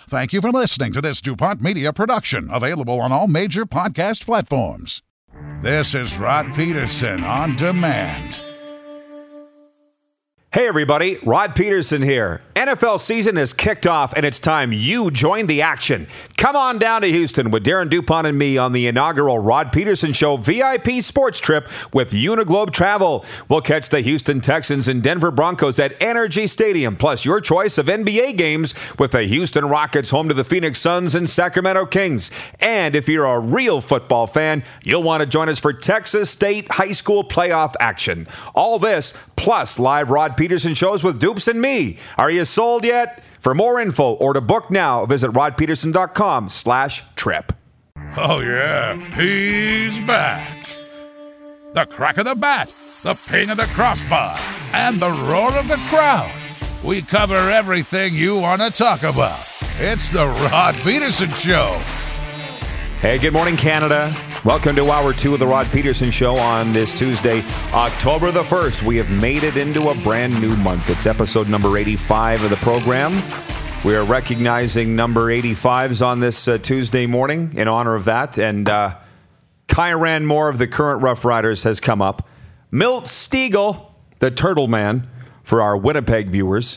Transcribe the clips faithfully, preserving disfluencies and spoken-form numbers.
Thank you for listening to this DuPont Media production, available on all major podcast platforms. This is Rod Peterson on demand. Hey everybody, Rod Peterson here. N F L season has kicked off and it's time you join the action. Come on down to Houston with Darren DuPont and me on the inaugural Rod Peterson Show V I P sports trip with Uniglobe Travel. We'll catch the Houston Texans and Denver Broncos at Energy Stadium, plus your choice of N B A games with the Houston Rockets home to the Phoenix Suns and Sacramento Kings. And if you're a real football fan, you'll want to join us for Texas State High School playoff action. All this plus live Rod Peterson shows with Dupes and me. Are you sold yet? For more info or to book now, visit rodpeterson.com slash trip. Oh yeah, he's back. The crack of the bat, the ping of the crossbar, and the roar of the crowd. We cover everything you want to talk about. It's the Rod Peterson Show. Hey, good morning, Canada. Welcome to hour two of the Rod Peterson Show on this Tuesday, October the first. We have made it into a brand new month. It's episode number eighty-five of the program. We are recognizing number eighty-fives on this uh, Tuesday morning in honor of that. And uh, Kyran Moore of the current Rough Riders has come up. Milt Stegall, the Turtle Man, for our Winnipeg viewers.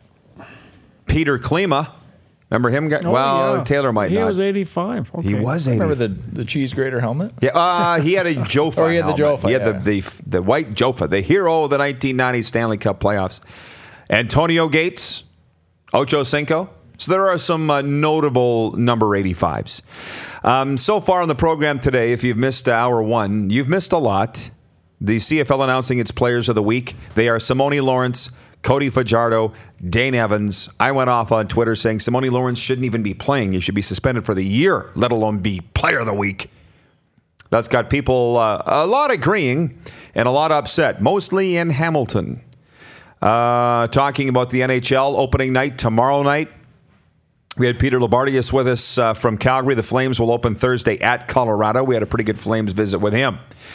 Peter Klima. Remember him? Oh, well, yeah. Taylor might he not. He was eighty-five. Okay. He was eighty. Remember the, the cheese grater helmet? Yeah, uh, he had a Jofa. Or he had the helmet. Jofa. He had yeah. the, the the white Jofa, the hero of the nineteen ninety Stanley Cup playoffs. Antonio Gates, Ocho Cinco. So there are some uh, notable number eighty-fives. Um, so far on the program today, if you've missed hour one, you've missed a lot. The C F L announcing its players of the week. They are Simone Lawrence, Cody Fajardo, Dane Evans. I went off on Twitter saying Simone Lawrence shouldn't even be playing. He should be suspended for the year, let alone be player of the week. That's got people uh, a lot agreeing and a lot upset, mostly in Hamilton. Uh, talking about the N H L opening night tomorrow night. We had Peter Labardius with us uh, from Calgary. The Flames will open Thursday at Colorado. We had a pretty good Flames visit with him.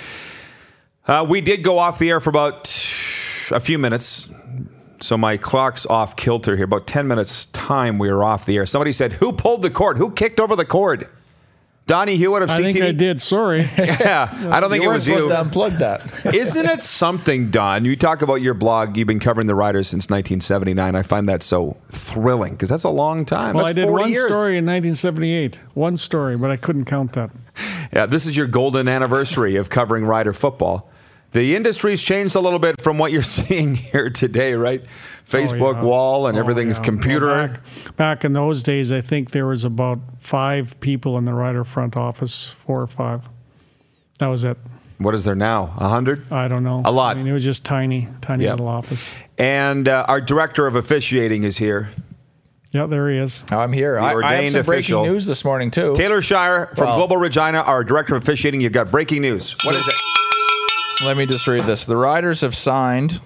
Uh, we did go off the air for about a few minutes. So my clock's off kilter here. About ten minutes time we were off the air. Somebody said, who pulled the cord? Who kicked over the cord? Donnie Hewitt of I C T V? I think I did. Sorry. Yeah, I don't think you it was you. you. You weren't supposed to unplug that. Isn't it something, Don? You talk about your blog. You've been covering the Riders since nineteen seventy-nine. I find that so thrilling because that's a long time. Well, that's I did one years. story in nineteen seventy-eight. One story, but I couldn't count that. Yeah, this is your golden anniversary of covering Rider football. The industry's changed a little bit from what you're seeing here today, right? Facebook oh, yeah. wall and oh, everything's yeah. computer. Well, back, back in those days, I think there was about five people in the Rider front office, four or five. That was it. What is there now? A hundred? I don't know. A lot. I mean, it was just tiny, tiny Yep. little office. And uh, our director of officiating is here. Yeah, there he is. I'm here. I, I have some official. breaking news this morning, too. Taylor Shire from Well, Global Regina, our director of officiating. You've got breaking news. What is it? Let me just read this. The Riders have signed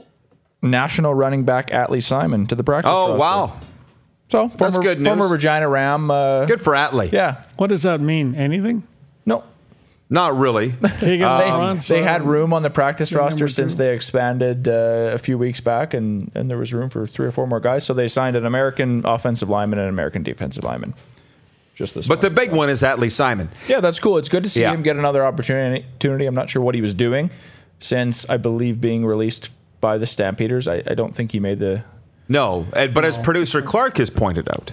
national running back Atlee Simon to the practice Oh, roster. wow. So, That's former, good news. former Regina Ram. Uh, Good for Atlee. Yeah. What does that mean? Anything? No. Not really. Take it They, front, they so- had room on the practice Yeah, roster number since two. they expanded uh, a few weeks back, and, and there was room for three or four more guys. So they signed an American offensive lineman and an American defensive lineman. Just this But the morning. big one is Atlee Simon. Yeah, that's cool. It's good to see Yeah. him get another opportunity. opportunity. I'm not sure what he was doing since, I believe, being released by the Stampeders. I, I don't think he made the... No, and- but as producer Clark has pointed out,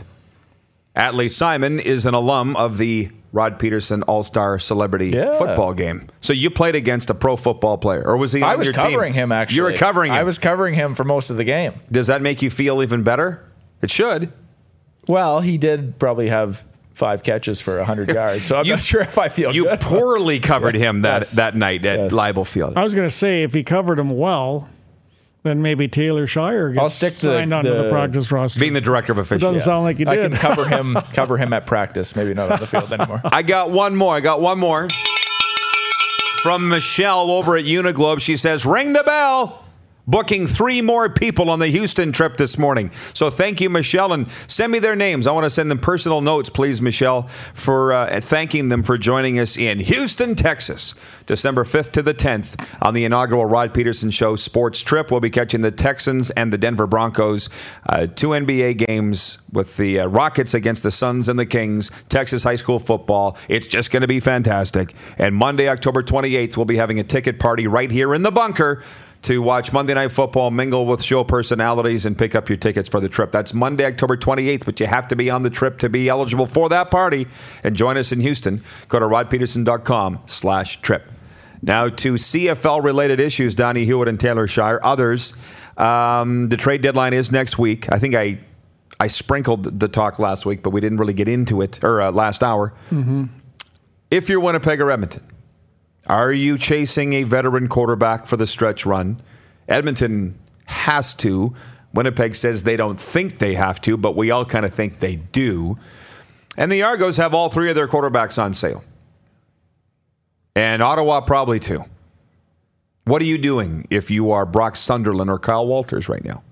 Atlee Simon is an alum of the Rod Peterson All-Star Celebrity Yeah. Football Game. So you played against a pro football player, or was he on I was your covering team? him, actually. You were covering him. I was covering him for most of the game. Does that make you feel even better? It should. Well, he did probably have five catches for one hundred yards, so I'm You- not sure if I feel You good. poorly covered him that, Yes. that night at Yes. Leibel Field. I was going to say, if he covered him well, then maybe Taylor Shire gets I'll stick to signed onto the, the- practice roster. Being the director of It officials. doesn't sound like he I did. can cover him cover him at practice, maybe not on the field anymore. I got one more. I got one more. From Michelle over at Uniglobe. She says, ring the bell. booking three more people on the Houston trip this morning. So thank you, Michelle, and send me their names. I want to send them personal notes, please, Michelle, for uh, thanking them for joining us in Houston, Texas, December fifth to the tenth on the inaugural Rod Peterson Show sports trip. We'll be catching the Texans and the Denver Broncos, uh, two N B A games with the uh, Rockets against the Suns and the Kings, Texas high school football. It's just going to be fantastic. And Monday, October twenty-eighth, we'll be having a ticket party right here in the bunker to watch Monday Night Football, mingle with show personalities, and pick up your tickets for the trip. That's Monday, October twenty-eighth, but you have to be on the trip to be eligible for that party. And join us in Houston. Go to rodpeterson.com slash trip. Now to C F L-related issues, Donnie Hewitt and Taylor Shire. Others, um, the trade deadline is next week. I think I I sprinkled the talk last week, but we didn't really get into it, or uh, last hour. Mm-hmm. If you're Winnipeg or Edmonton, are you chasing a veteran quarterback for the stretch run? Edmonton has to. Winnipeg says they don't think they have to, but we all kind of think they do. And the Argos have all three of their quarterbacks on sale. And Ottawa probably too. What are you doing if you are Brock Sunderland or Kyle Walters right now?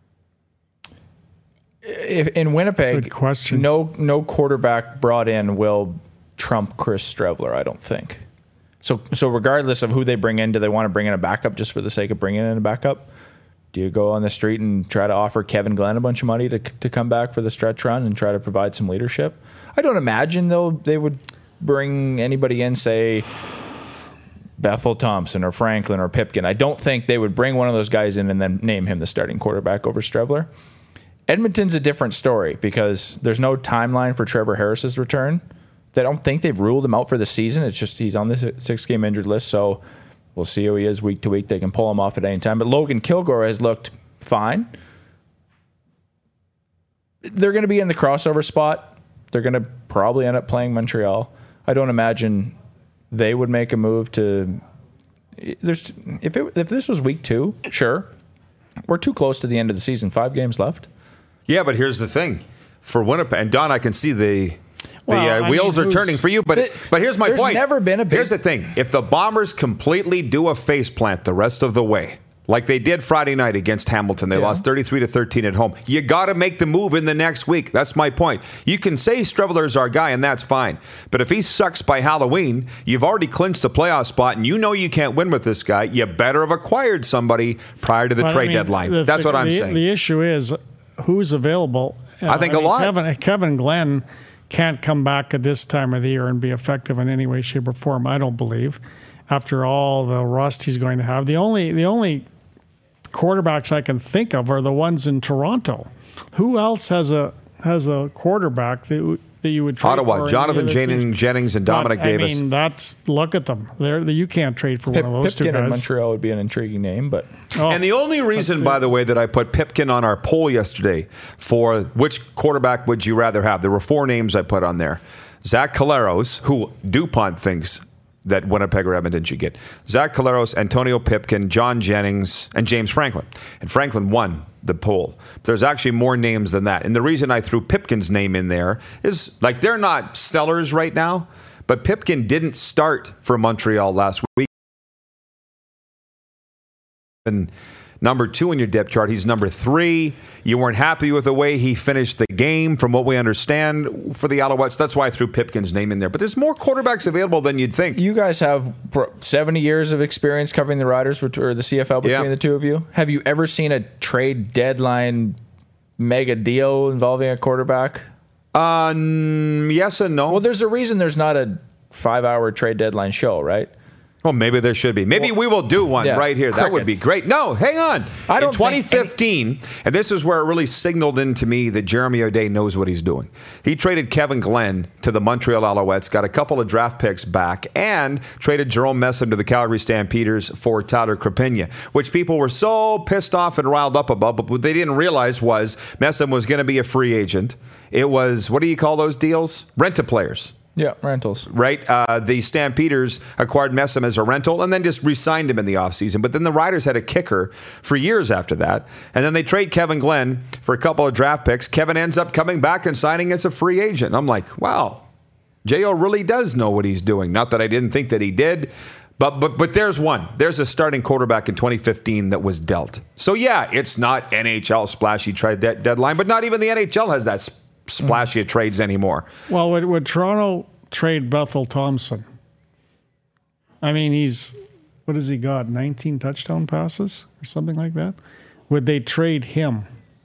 If, in Winnipeg, Good question. no no quarterback brought in will trump Chris Streveler, I don't think. So so regardless of who they bring in, do they want to bring in a backup just for the sake of bringing in a backup? Do you go on the street and try to offer Kevin Glenn a bunch of money to to come back for the stretch run and try to provide some leadership? I don't imagine they'll they would bring anybody in, say Bethel Thompson or Franklin or Pipkin. I don't think they would bring one of those guys in and then name him the starting quarterback over Streveler. Edmonton's a different story because there's no timeline for Trevor Harris's return. They don't think they've ruled him out for the season. It's just he's on the six-game injured list, so we'll see how he is week to week. They can pull him off at any time. But Logan Kilgore has looked fine. They're going to be in the crossover spot. They're going to probably end up playing Montreal. I don't imagine they would make a move to. There's if it, if this was week two, sure. We're too close to the end of the season. Five games left. Yeah, but here's the thing. For Winnipeg, and Don, I can see the the Well, uh, I wheels mean, are turning for you, but Th- but here's my there's point. never been a big- Here's the thing. If the Bombers completely do a faceplant the rest of the way, like they did Friday night against Hamilton, they Yeah. lost thirty-three to thirteen at home. You got to make the move in the next week. That's my point. You can say Streveler's our guy, and that's fine. But if he sucks by Halloween, you've already clinched a playoff spot, and you know you can't win with this guy. You better have acquired somebody prior to the But, trade I mean, deadline. the- That's the- what I'm the, saying. The issue is who's available. I think a lot. Kevin, Kevin Glenn can't come back at this time of the year and be effective in any way, shape, or form. I don't believe. After all the rust he's going to have, the only the only quarterbacks I can think of are the ones in Toronto. Who else has a has a quarterback that that you would trade Ottawa, for? Jonathan Any other teams? Jennings, Jennings and Dominic But, Davis. I mean, that's look at them. They're, you can't trade for Pip, one of those Pipkin two in guys. Montreal would be an intriguing name, but Oh, And the only reason, by the way, that I put Pipkin on our poll yesterday for which quarterback would you rather have, there were four names I put on there. Zach Caleros, who DuPont thinks that Winnipeg or Edmonton should get. Zach Caleros, Antonio Pipkin, John Jennings, and James Franklin. And Franklin won the poll. There's actually more names than that. And the reason I threw Pipkin's name in there is, like, they're not sellers right now, but Pipkin didn't start for Montreal last week. And number two in your depth chart, he's number three. You weren't happy with the way he finished the game, from what we understand, for the Alouettes. That's why I threw Pipkin's name in there. But there's more quarterbacks available than you'd think. you guys have pro- seventy years of experience covering the Riders bet- or the C F L between Yeah. the two of you. Have you ever seen a trade deadline mega deal involving a quarterback? Uh, n- yes and no. Well, there's a reason there's not a five-hour trade deadline show, right? Well, maybe there should be. Maybe we will do one yeah, right here. That would be crickets. great. No, hang on. I don't In think twenty fifteen, and this is where it really signaled into me that Jeremy O'Day knows what he's doing. He traded Kevin Glenn to the Montreal Alouettes, got a couple of draft picks back, and traded Jerome Messam to the Calgary Stampeders for Tyler Krapina, which people were so pissed off and riled up about, but what they didn't realize was Messam was going to be a free agent. It was, what do you call those deals? Rent-a-players. Yeah, rentals. Right? Uh, the Stampeders acquired Messam as a rental and then just re-signed him in the offseason. But then the Riders had a kicker for years after that. And then they trade Kevin Glenn for a couple of draft picks. Kevin ends up coming back and signing as a free agent. I'm like, wow, J O really does know what he's doing. Not that I didn't think that he did, But but but there's one. There's a starting quarterback in twenty fifteen that was dealt. So yeah, it's not N H L splashy trade de- deadline, but not even the N H L has that sp- splashy mm. trades anymore. Well, would, would Toronto trade Bethel Thompson? I mean, he's what has he got? nineteen touchdown passes or something like that. Would they trade him?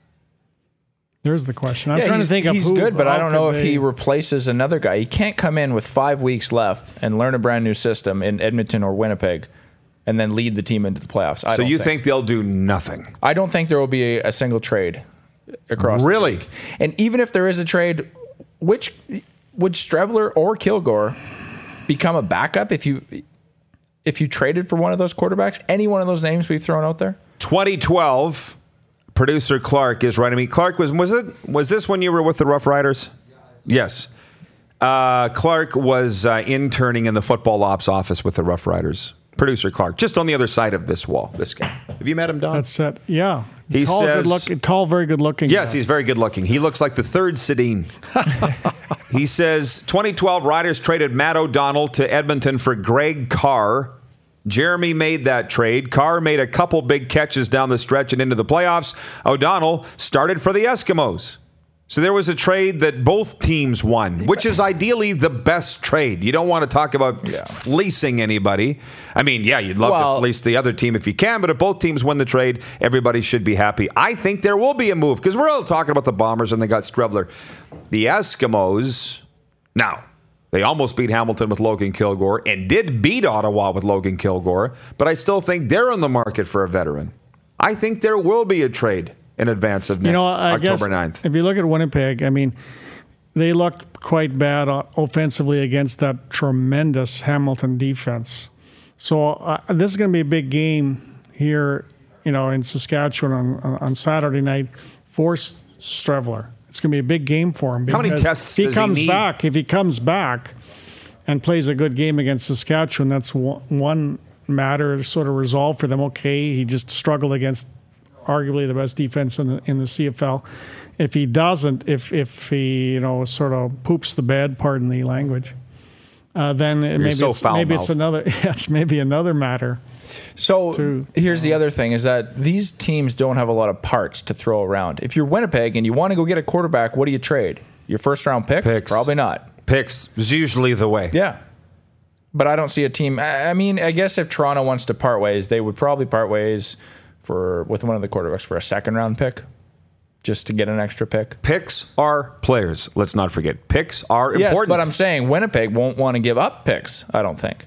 There's the question. I'm yeah, trying to think of he's who. He's good, but I don't know if they... he replaces another guy. He can't come in with five weeks left and learn a brand new system in Edmonton or Winnipeg and then lead the team into the playoffs. I so don't you think. think they'll do nothing? I don't think there will be a, a single trade across really? the league. And even if there is a trade, which would Strevler or Kilgore become a backup if you if you traded for one of those quarterbacks? Any one of those names we've thrown out there? twenty twelve. Producer Clark is writing me. Clark, was was it was this when you were with the Rough Riders? Yes. Uh, Clark was uh, interning in the football ops office with the Rough Riders. Producer Clark, just on the other side of this wall. This guy. Have you met him, Don? That's it. Yeah. He tall, says, good look, tall, very good looking. Yes, guy. he's very good looking. He looks like the third Sedin. He says twenty twelve Riders traded Matt O'Donnell to Edmonton for Greg Carr. Jeremy made that trade. Carr made a couple big catches down the stretch and into the playoffs. O'Donnell started for the Eskimos. So there was a trade that both teams won, which is ideally the best trade. You don't want to talk about yeah. fleecing anybody. I mean, yeah, you'd love well, to fleece the other team if you can, but if both teams win the trade, everybody should be happy. I think there will be a move because we're all talking about the Bombers and they got Strevler. The Eskimos, now, they almost beat Hamilton with Logan Kilgore and did beat Ottawa with Logan Kilgore, but I still think they're on the market for a veteran. I think there will be a trade in advance of next you know, I October guess ninth. If you look at Winnipeg, I mean, they looked quite bad offensively against that tremendous Hamilton defense. So uh, this is going to be a big game here, you know, in Saskatchewan on, on Saturday night for Strevler. It's going to be a big game for him. How many tests he does comes he need? back, if he comes back and plays a good game against Saskatchewan, that's one matter to sort of resolve for them. Okay, he just struggled against arguably the best defense in the in the C F L. If he doesn't, if if he you know sort of poops the bed, pardon the language, uh, then it, maybe so it's, maybe it's another it's maybe another matter. So to, here's the other thing is that these teams don't have a lot of parts to throw around. If you're Winnipeg and you want to go get a quarterback, what do you trade? Your first round pick? Picks. Probably not. Picks is usually the way. Yeah. But I don't see a team. I mean, I guess if Toronto wants to part ways, they would probably part ways for with one of the quarterbacks for a second round pick just to get an extra pick. Picks are players. Let's not forget. Picks are yes, important. But I'm saying Winnipeg won't want to give up picks, I don't think.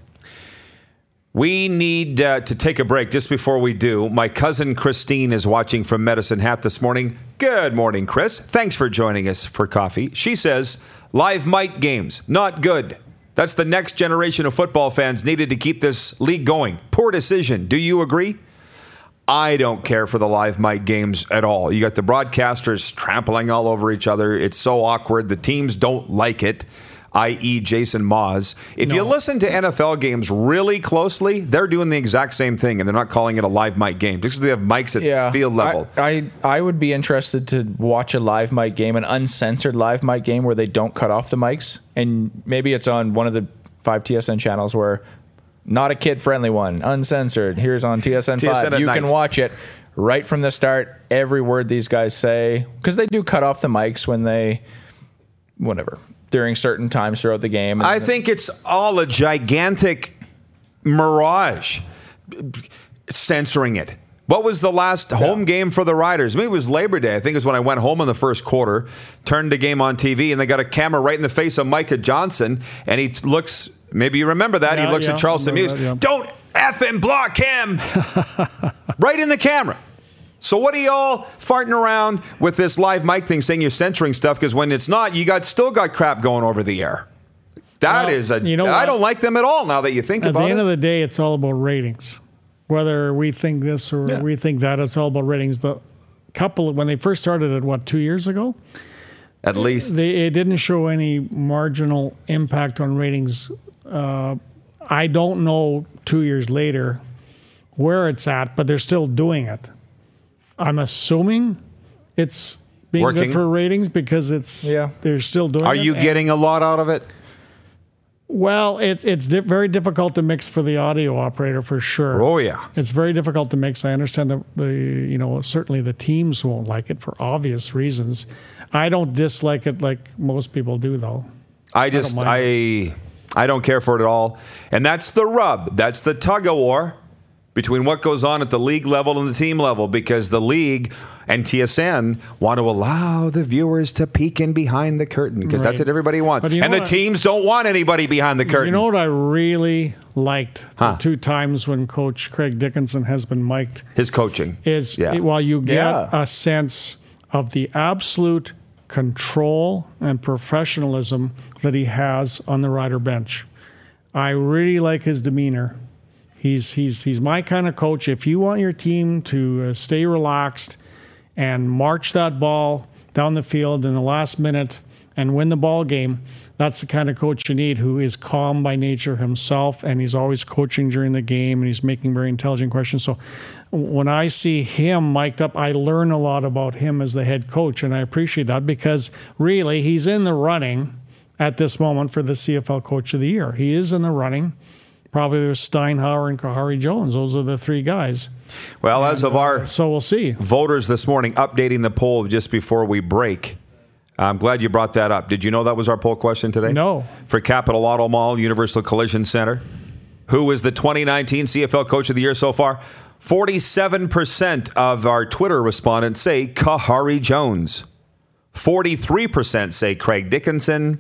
We need uh, to take a break. Just before we do, my cousin Christine is watching from Medicine Hat this morning. Good morning, Chris. Thanks for joining us for coffee. She says, live mic games, not good. That's the next generation of football fans needed to keep this league going. Poor decision. Do you agree? I don't care for the live mic games at all. You got the broadcasters trampling all over each other. It's so awkward. The teams don't like it. that is. Jason Moz. If no. you listen to N F L games really closely, they're doing the exact same thing, and they're not calling it a live mic game because they have mics at yeah, field level. I, I I would be interested to watch a live mic game, an uncensored live mic game where they don't cut off the mics, and maybe it's on one of the five T S N channels where not a kid-friendly one, uncensored. Here's on T S N five. You night. can watch it right from the start, every word these guys say, because they do cut off the mics when they, whatever. during certain times throughout the game. I think it's all a gigantic mirage censoring it. What was the last yeah. home game for the Riders? Maybe it was Labor Day. I think it was when I went home in the first quarter, turned the game on T V, and they got a camera right in the face of Micah Johnson, and he looks, maybe you remember that, yeah, he looks yeah, at Charleston Muse, yeah. don't effing block him! Right in the camera. So what are y'all farting around with this live mic thing saying you're censoring stuff? Because when it's not, you got still got crap going over the air. That well, is a. You know I what? don't like them at all. Now that you think at about it. At the end of the day, it's all about ratings. Whether we think this or yeah. we think that, it's all about ratings. The couple when they first started it, what two years ago? At least they, it didn't show any marginal impact on ratings. Uh, I don't know two years later where it's at, but they're still doing it. I'm assuming it's being Working. good for ratings because it's yeah. they're still doing Are it. you getting a lot out of it? Well, it's it's di- very difficult to mix for the audio operator for sure. Oh yeah, it's very difficult to mix. I understand that the you know certainly the teams won't like it for obvious reasons. I don't dislike it like most people do, though. I just I I I don't care for it at all, and that's the rub. That's the tug of war between what goes on at the league level and the team level, because the league and T S N want to allow the viewers to peek in behind the curtain, because right. that's what everybody wants. And the teams I, don't want anybody behind the curtain. You know what I really liked huh. the two times when Coach Craig Dickinson has been mic'd? His coaching. Is yeah. while you get yeah. a sense of the absolute control and professionalism that he has on the rider bench. I really like his demeanor. He's he's he's my kind of coach. If you want your team to uh, stay relaxed and march that ball down the field in the last minute and win the ball game, that's the kind of coach you need, who is calm by nature himself, and he's always coaching during the game, and he's making very intelligent questions. So when I see him mic'd up, I learn a lot about him as the head coach, and I appreciate that, because really he's in the running at this moment for the C F L Coach of the Year. He is in the running. Probably there's Steinhauer and Kahari Jones. Those are the three guys. Well, and, as of our uh, so we'll see. voters this morning, updating the poll just before we break. I'm glad you brought that up. Did you know that was our poll question today? No. For Capital Auto Mall, Universal Collision Center, who is the twenty nineteen C F L Coach of the Year so far? forty-seven percent of our Twitter respondents say Kahari Jones. forty-three percent say Craig Dickinson.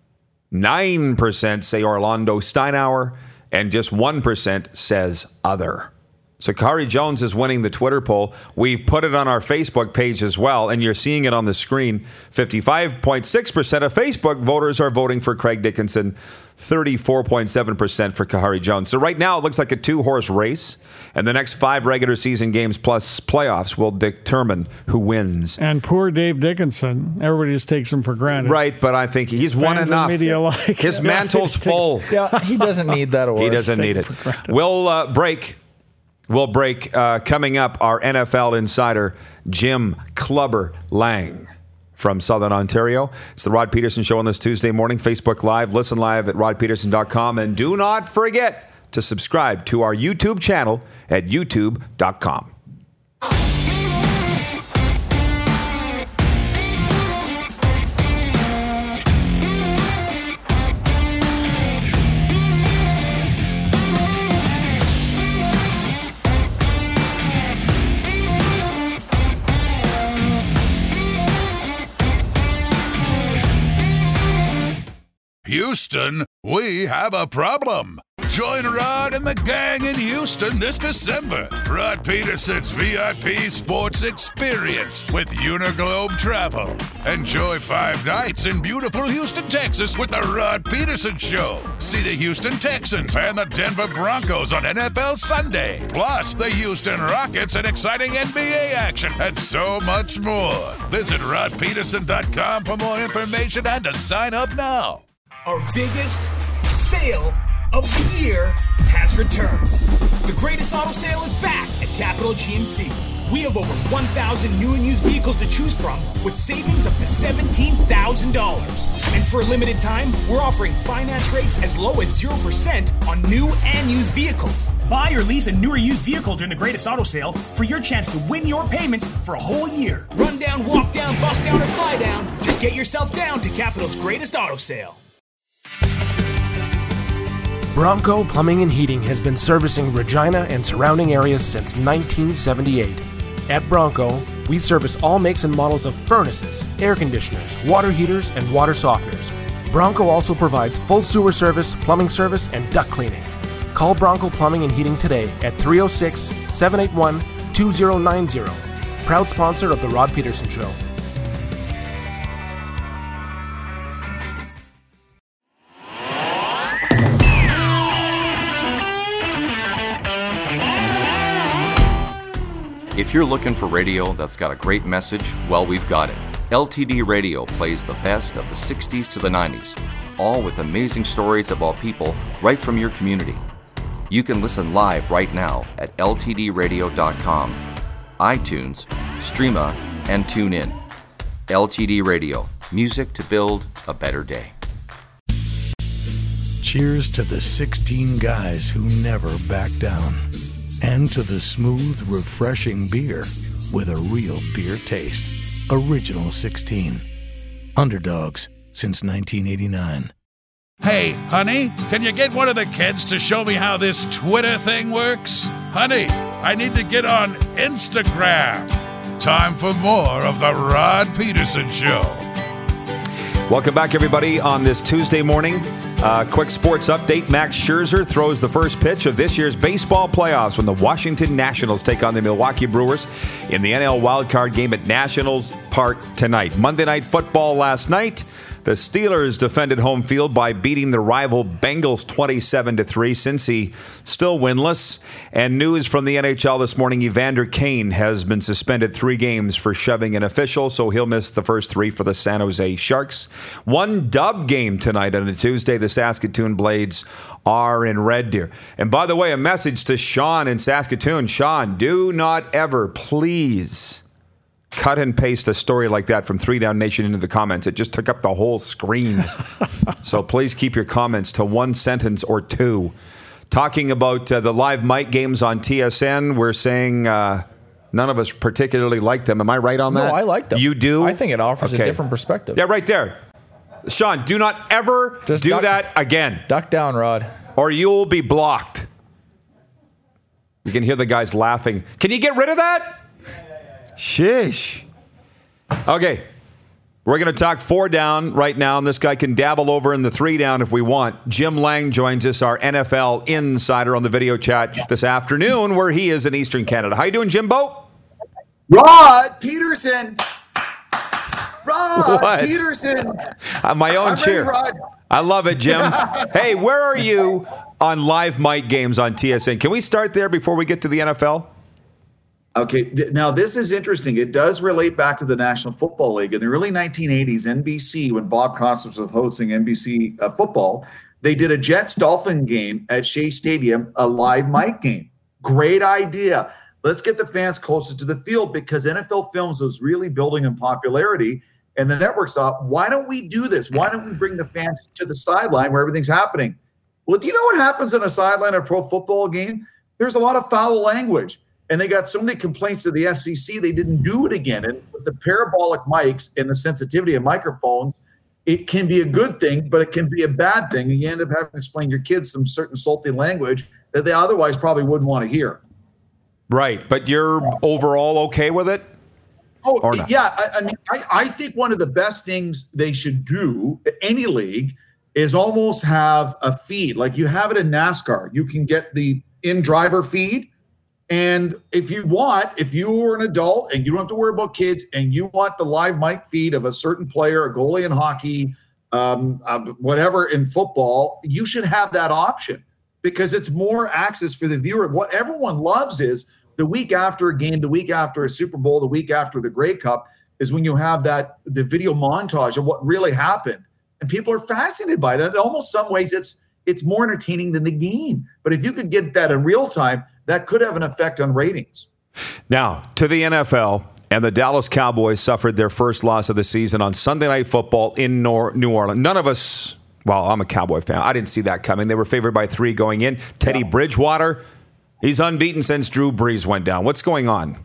nine percent say Orlando Steinhauer. And just one percent says other. So Kahari Jones is winning the Twitter poll. We've put it on our Facebook page as well, and you're seeing it on the screen. fifty-five point six percent of Facebook voters are voting for Craig Dickinson, thirty-four point seven percent for Kahari Jones. So right now it looks like a two-horse race, and the next five regular season games plus playoffs will determine who wins. And poor Dave Dickinson, everybody just takes him for granted. Right, but I think he's won Fans enough. and media alike. His mantle's full. Yeah, he doesn't need that award. He doesn't need it. We'll uh, break. We'll break. Uh, coming up, our N F L insider, Jim Clubber Lang from Southern Ontario. It's the Rod Peterson Show on this Tuesday morning. Facebook Live. Listen live at rod peterson dot com. And do not forget to subscribe to our YouTube channel at youtube dot com. Houston, we have a problem. Join Rod and the gang in Houston this December. Rod Peterson's V I P Sports Experience with Uniglobe Travel. Enjoy five nights in beautiful Houston, Texas with the Rod Peterson Show. See the Houston Texans and the Denver Broncos on N F L Sunday. Plus, the Houston Rockets and exciting N B A action and so much more. Visit rod peterson dot com for more information and to sign up now. Our biggest sale of the year has returned. The greatest auto sale is back at Capital G M C. We have over one thousand new and used vehicles to choose from with savings up to seventeen thousand dollars. And for a limited time, we're offering finance rates as low as zero percent on new and used vehicles. Buy or lease a new or used vehicle during the greatest auto sale for your chance to win your payments for a whole year. Run down, walk down, bust down, or fly down. Just get yourself down to Capital's greatest auto sale. Bronco Plumbing and Heating has been servicing Regina and surrounding areas since nineteen seventy-eight. At Bronco, we service all makes and models of furnaces, air conditioners, water heaters, and water softeners. Bronco also provides full sewer service, plumbing service, and duct cleaning. Call Bronco Plumbing and Heating today at three oh six, seven eight one, two oh nine oh. Proud sponsor of The Rod Peterson Show. If you're looking for radio that's got a great message, well, we've got it. L T D Radio plays the best of the sixties to the nineties, all with amazing stories about people right from your community. You can listen live right now at L T D radio dot com, iTunes, Streama, and TuneIn. L T D Radio, music to build a better day. Cheers to the sixteen guys who never back down. And to the smooth, refreshing beer with a real beer taste. Original sixteen. Underdogs since nineteen eighty-nine. Hey, honey, can you get one of the kids to show me how this Twitter thing works? Honey, I need to get on Instagram. Time for more of the Rod Peterson Show. Welcome back, everybody, on this Tuesday morning. Uh, quick sports update. Max Scherzer throws the first pitch of this year's baseball playoffs when the Washington Nationals take on the Milwaukee Brewers in the N L wildcard game at Nationals Park tonight. Monday Night Football last night. The Steelers defended home field by beating the rival Bengals twenty-seven to three. Cincy still winless. And news from the N H L this morning, Evander Kane has been suspended three games for shoving an official, so he'll miss the first three for the San Jose Sharks. One dub game tonight on a Tuesday. The Saskatoon Blades are in Red Deer. And by the way, a message to Sean in Saskatoon. Sean, do not ever, please, cut and paste a story like that from Three Down Nation into the comments. It just took up the whole screen. So please keep your comments to one sentence or two. Talking about uh, the live mic games on T S N, we're saying uh, none of us particularly like them. Am I right on that? No, I like them. You do? I think it offers okay. a different perspective. Yeah, right there. Sean, do not ever Just do duck, that again. Duck down, Rod. Or you'll be blocked. You can hear the guys laughing. Can you get rid of that? Sheesh. Okay. We're going to talk four down right now, and this guy can dabble over in the three down if we want. Jim Lang joins us, our N F L insider, on the video chat this afternoon, where he is in Eastern Canada. How you doing, Jimbo? Rod Peterson. Rod What? Peterson. Uh, my own I'm cheer. ready, Rod. I love it, Jim. Hey, where are you on live mic games on T S N? Can we start there before we get to the N F L? Okay, th- now this is interesting. It does relate back to the National Football League. In the early nineteen eighties, N B C, when Bob Costas was hosting N B C uh, football, they did a Jets-Dolphin game at Shea Stadium, a live mic game. Great idea. Let's get the fans closer to the field, because N F L Films was really building in popularity, and the network thought, why don't we do this? Why don't we bring the fans to the sideline where everything's happening? Well, do you know what happens in a sideline of a pro football game? There's a lot of foul language. And they got so many complaints to the F C C, they didn't do it again. And with the parabolic mics and the sensitivity of microphones, it can be a good thing, but it can be a bad thing. And you end up having to explain to your kids some certain salty language that they otherwise probably wouldn't want to hear. Right. But you're overall okay with it? Oh, Or not? yeah. I, I mean, I, I think one of the best things they should do, any league, is almost have a feed. Like you have it in NASCAR. You can get the in-driver feed. And if you want, if you are an adult and you don't have to worry about kids and you want the live mic feed of a certain player, a goalie in hockey, um, uh, whatever in football, you should have that option, because it's more access for the viewer. What everyone loves is the week after a game, the week after a Super Bowl, the week after the Grey Cup is when you have that the video montage of what really happened. And people are fascinated by it. In almost some ways, it's it's more entertaining than the game. But if you could get that in real time, that could have an effect on ratings. Now, to the N F L, and the Dallas Cowboys suffered their first loss of the season on Sunday Night Football in Nor- New Orleans. None of us, well, I'm a Cowboy fan. I didn't see that coming. They were favored by three going in. Teddy yeah. Bridgewater, he's unbeaten since Drew Brees went down. What's going on?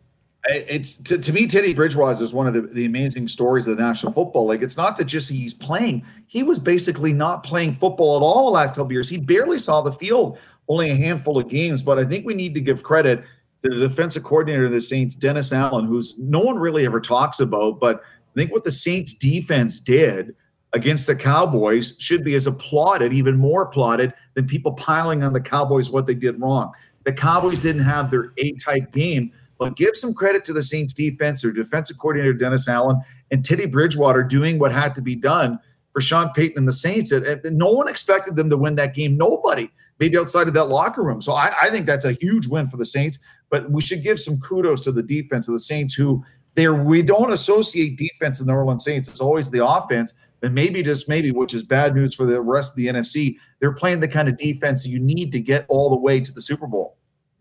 It's to, to me, Teddy Bridgewater is one of the, the amazing stories of the National Football League. It's not that just he's playing. He was basically not playing football at all the last couple years. He barely saw the field. Only a handful of games, but I think we need to give credit to the defensive coordinator of the Saints, Dennis Allen, who's no one really ever talks about, but I think what the Saints defense did against the Cowboys should be as applauded, even more applauded than people piling on the Cowboys what they did wrong. The Cowboys didn't have their A-type game, but give some credit to the Saints defense, their defensive coordinator, Dennis Allen, and Teddy Bridgewater doing what had to be done for Sean Payton and the Saints. And no one expected them to win that game. Nobody. Maybe outside of that locker room. So I, I think that's a huge win for the Saints, but we should give some kudos to the defense of the Saints, who they're, we don't associate defense in the New Orleans Saints. It's always the offense, and maybe just maybe, which is bad news for the rest of the N F C, they're playing the kind of defense you need to get all the way to the Super Bowl.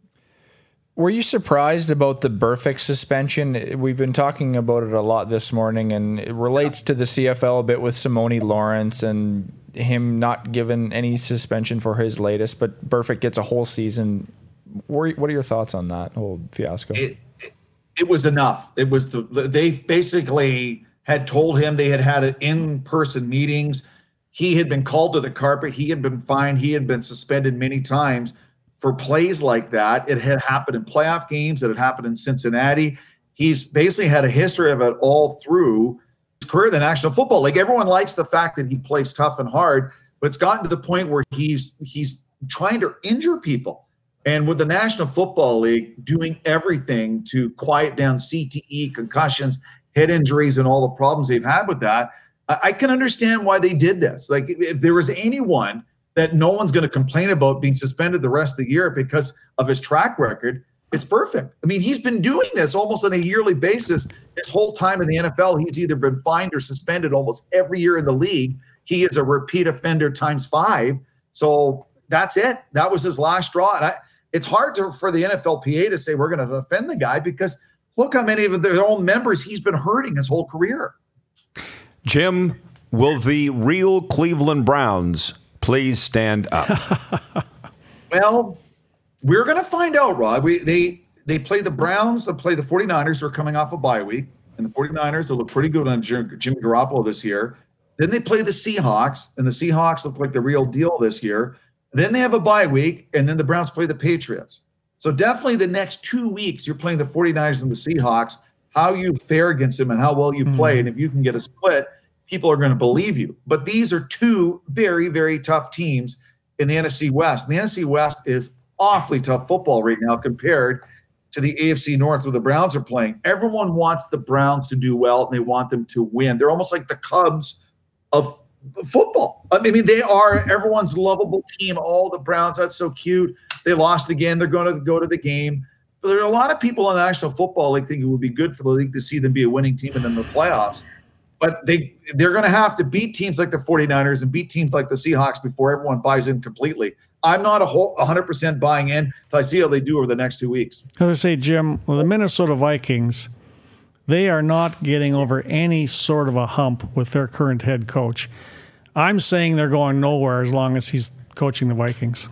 Were you surprised about the Burfict suspension? We've been talking about it a lot this morning, and it relates to the C F L a bit with Simone Lawrence and him not given any suspension for his latest, but Burfict gets a whole season. What are your thoughts on that whole fiasco? It, it, it was enough. It was the they basically had told him they had had in-person meetings. He had been called to the carpet. He had been fined. He had been suspended many times for plays like that. It had happened in playoff games. It had happened in Cincinnati. He's basically had a history of it all through his career in the National Football League. Everyone likes the fact that he plays tough and hard, but it's gotten to the point where he's he's trying to injure people. And with the National Football League doing everything to quiet down C T E, concussions, head injuries, and all the problems they've had with that, I, I can understand why they did this. Like, if there was anyone that no one's going to complain about being suspended the rest of the year because of his track record, it's Burfict. I mean, he's been doing this almost on a yearly basis his whole time in the N F L. He's either been fined or suspended almost every year in the league. He is a repeat offender times five. So that's it. That was his last straw. And I, it's hard to, for the N F L P A to say we're going to defend the guy, because look how many of their own members he's been hurting his whole career. Jim, will the real Cleveland Browns please stand up? Well, we're going to find out, Rod. We they they play the Browns, they play the 49ers, who are coming off a bye week, and the 49ers will look pretty good on Jim, Jimmy Garoppolo this year. Then they play the Seahawks, and the Seahawks look like the real deal this year. Then they have a bye week, and then the Browns play the Patriots. So definitely the next two weeks, you're playing the 49ers and the Seahawks. How you fare against them and how well you play, mm-hmm. and if you can get a split, people are going to believe you. But these are two very, very tough teams in the N F C West. And the N F C West is awfully tough football right now compared to the A F C North, where the Browns are playing. Everyone wants the Browns to do well, and they want them to win. They're almost like the Cubs of football. I mean, they are everyone's lovable team. All the Browns, that's so cute. They lost again. They're going to go to the game. But there are a lot of people in the National Football League think it would be good for the league to see them be a winning team and in the playoffs. But they, they're going to have to beat teams like the 49ers and beat teams like the Seahawks before everyone buys in completely. I'm not a whole one hundred percent buying in until I see how they do over the next two weeks. As I say, Jim, well, the Minnesota Vikings, they are not getting over any sort of a hump with their current head coach. I'm saying they're going nowhere as long as he's coaching the Vikings.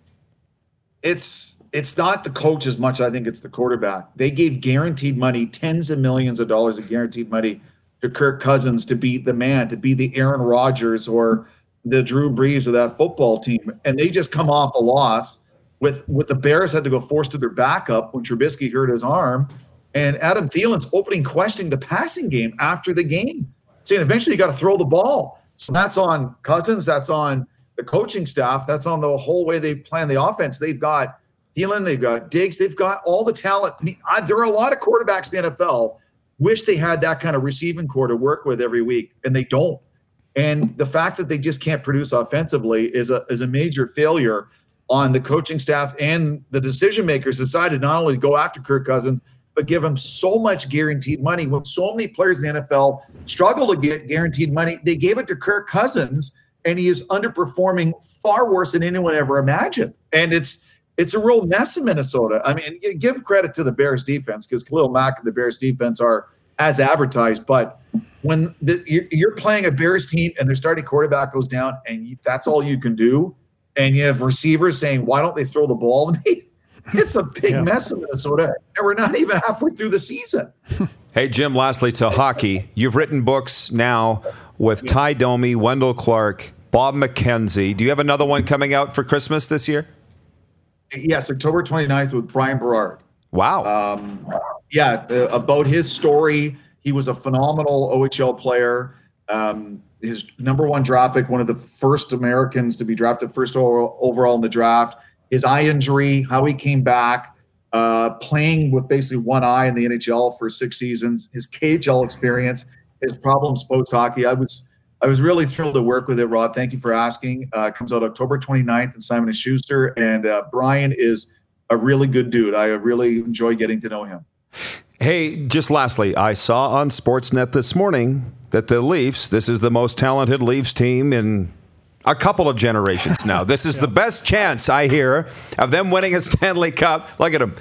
It's it's not the coach as much. I think it's the quarterback. They gave guaranteed money, tens of millions of dollars of guaranteed money to Kirk Cousins to be the man, to be the Aaron Rodgers or the Drew Brees of that football team. And they just come off a loss with, with the Bears had to go forced to their backup when Trubisky hurt his arm. And Adam Thielen's opening questioning the passing game after the game, saying eventually you got to throw the ball. So that's on Cousins. That's on the coaching staff. That's on the whole way they plan the offense. They've got Thielen. They've got Diggs. They've got all the talent. I mean, I, there are a lot of quarterbacks in the N F L wish they had that kind of receiving core to work with every week, and they don't. And the fact that they just can't produce offensively is a is a major failure on the coaching staff, and the decision makers decided not only to go after Kirk Cousins, but give him so much guaranteed money. When so many players in the N F L struggle to get guaranteed money, they gave it to Kirk Cousins, and he is underperforming far worse than anyone ever imagined. And it's it's a real mess in Minnesota. I mean, give credit to the Bears defense, because Khalil Mack and the Bears defense are as advertised. But when the, you're, you're playing a Bears team and their starting quarterback goes down, and you, that's all you can do, and you have receivers saying, why don't they throw the ball? It's a big yeah. mess in Minnesota, and we're not even halfway through the season. Hey, Jim, lastly to hockey. You've written books now with yeah. Ty Domi, Wendell Clark, Bob McKenzie. Do you have another one coming out for Christmas this year? Yes, October twenty-ninth with Brian Berard. Wow. Um, yeah, uh, about his story. He was a phenomenal O H L player. Um, his number one draft pick, one of the first Americans to be drafted first overall in the draft. His eye injury, how he came back, uh, playing with basically one eye in the N H L for six seasons, his K H L experience, his problems post-hockey. I was I was really thrilled to work with it, Rod. Thank you for asking. Uh, it comes out October twenty-ninth in Simon and Schuster, and uh, Brian is a really good dude. I really enjoy getting to know him. Hey, just lastly, I saw on Sportsnet this morning that the Leafs, this is the most talented Leafs team in a couple of generations now. This is yeah. the best chance, I hear, of them winning a Stanley Cup. Look at them.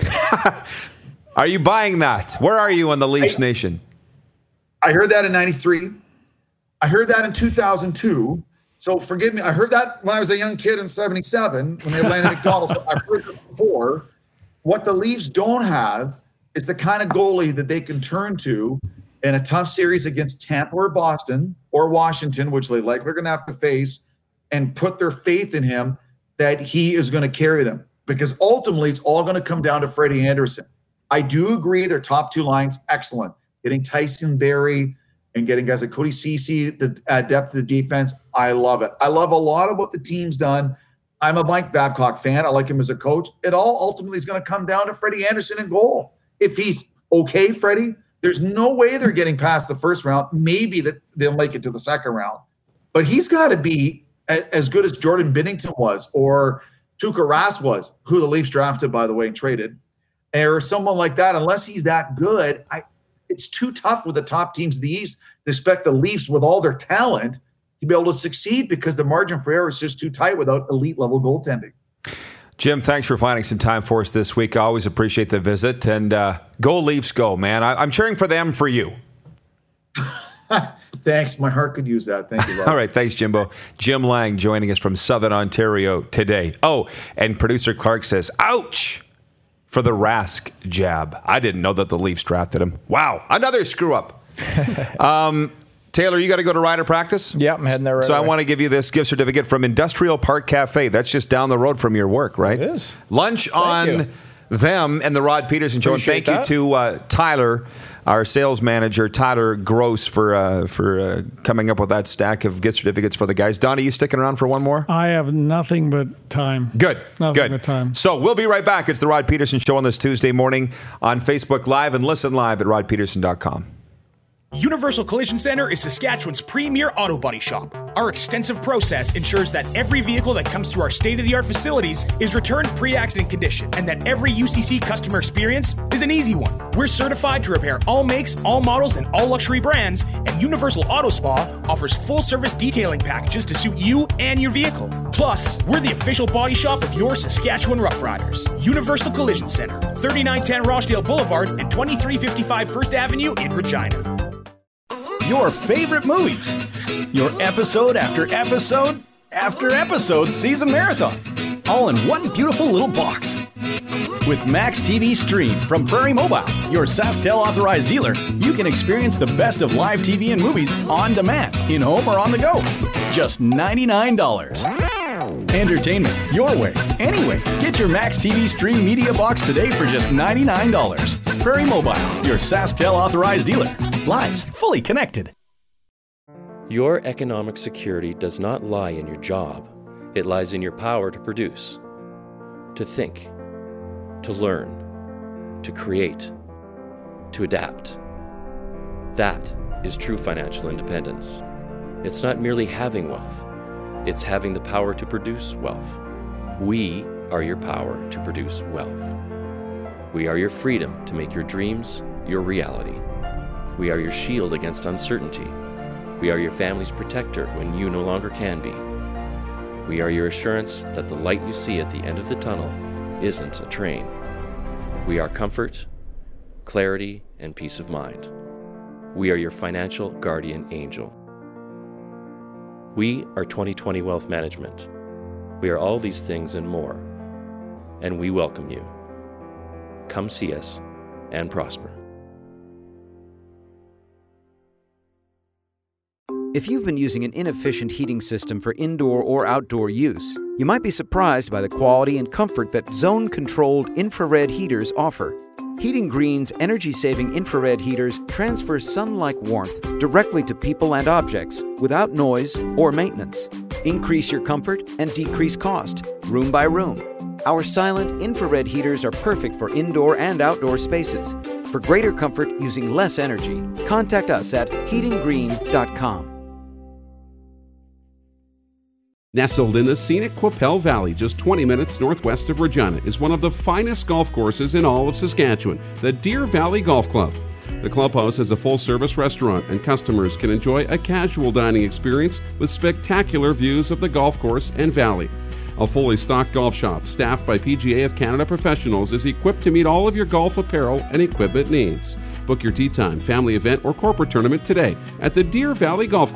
Are you buying that? Where are you in the Leafs I, Nation? I heard that in ninety-three. I heard that in two thousand two. So forgive me. I heard that when I was a young kid in seventy-seven when they landed McDonald's. So I've heard it before. What the Leafs don't have is the kind of goalie that they can turn to in a tough series against Tampa or Boston or Washington, which they likely are going to have to face, and put their faith in him that he is going to carry them. Because ultimately, it's all going to come down to Freddie Anderson. I do agree their top two lines, excellent. Getting Tyson Barrie and getting guys like Cody Ceci, the uh, depth of the defense, I love it. I love a lot of what the team's done. I'm a Mike Babcock fan. I like him as a coach. It all ultimately is going to come down to Freddie Anderson in goal. If he's okay, Freddie, there's no way they're getting past the first round. Maybe that they'll make it to the second round. But he's got to be a- as good as Jordan Binnington was or Tuukka Rask was, who the Leafs drafted, by the way, and traded, or someone like that. Unless he's that good, I it's too tough with the top teams of the East to expect the Leafs, with all their talent, to be able to succeed because the margin for error is just too tight without elite level goaltending. Jim, thanks for finding some time for us this week. I always appreciate the visit. And uh, go Leafs, go, man. I, I'm cheering for them for you. Thanks. My heart could use that. Thank you, Rob. All right. Thanks, Jimbo. Jim Lang joining us from Southern Ontario today. Oh, and producer Clark says, ouch, for the Rask jab. I didn't know that the Leafs drafted him. Wow. Another screw up. um, Taylor, you got to go to Rider practice? Yeah, I'm heading there right So away. I want to give you this gift certificate from Industrial Park Cafe. That's just down the road from your work, right? It is. Lunch Thank on you. them and the Rod Peterson Show. And Appreciate thank you that. to uh, Tyler, our sales manager, Tyler Gross, for uh, for uh, coming up with that stack of gift certificates for the guys. Don, are you sticking around for one more? I have nothing but time. Good. Nothing Good. but time. So we'll be right back. It's the Rod Peterson Show on this Tuesday morning on Facebook Live, and listen live at rod peterson dot com. Universal Collision Center is Saskatchewan's premier auto body shop. Our extensive process ensures that every vehicle that comes through our state-of-the-art facilities is returned pre-accident condition, and that every U C C customer experience is an easy one. We're certified to repair all makes, all models, and all luxury brands, and Universal Auto Spa offers full-service detailing packages to suit you and your vehicle. Plus, we're the official body shop of your Saskatchewan Rough Riders. Universal Collision Center, thirty-nine ten Rochdale Boulevard and twenty-three fifty-five First Avenue in Regina. Your favorite movies. Your episode after episode after episode season marathon. All in one beautiful little box. With Max T V Stream from Prairie Mobile, your SaskTel authorized dealer, you can experience the best of live T V and movies on demand, in-home or on the go. Just ninety-nine dollars. Entertainment your way, anyway. Get your Max T V Stream media box today for just ninety-nine dollars. Prairie Mobile, your SaskTel authorized dealer. Lives fully connected. Your economic security does not lie in your job. It lies in your power to produce, to think, to learn, to create, to adapt. That is true financial independence. It's not merely having wealth. It's having the power to produce wealth. We are your power to produce wealth. We are your freedom to make your dreams your reality. We are your shield against uncertainty. We are your family's protector when you no longer can be. We are your assurance that the light you see at the end of the tunnel isn't a train. We are comfort, clarity, and peace of mind. We are your financial guardian angel. We are twenty twenty Wealth Management. We are all these things and more, and we welcome you. Come see us and prosper. If you've been using an inefficient heating system for indoor or outdoor use, you might be surprised by the quality and comfort that zone-controlled infrared heaters offer. Heating Green's energy-saving infrared heaters transfer sun-like warmth directly to people and objects without noise or maintenance. Increase your comfort and decrease cost, room by room. Our silent infrared heaters are perfect for indoor and outdoor spaces. For greater comfort using less energy, contact us at heating green dot com. Nestled in the scenic Qu'Appelle Valley, just twenty minutes northwest of Regina, is one of the finest golf courses in all of Saskatchewan, the Deer Valley Golf Club. The clubhouse has a full-service restaurant, and customers can enjoy a casual dining experience with spectacular views of the golf course and valley. A fully stocked golf shop, staffed by P G A of Canada professionals, is equipped to meet all of your golf apparel and equipment needs. Book your tee time, family event, or corporate tournament today at the Deer Valley Golf Club.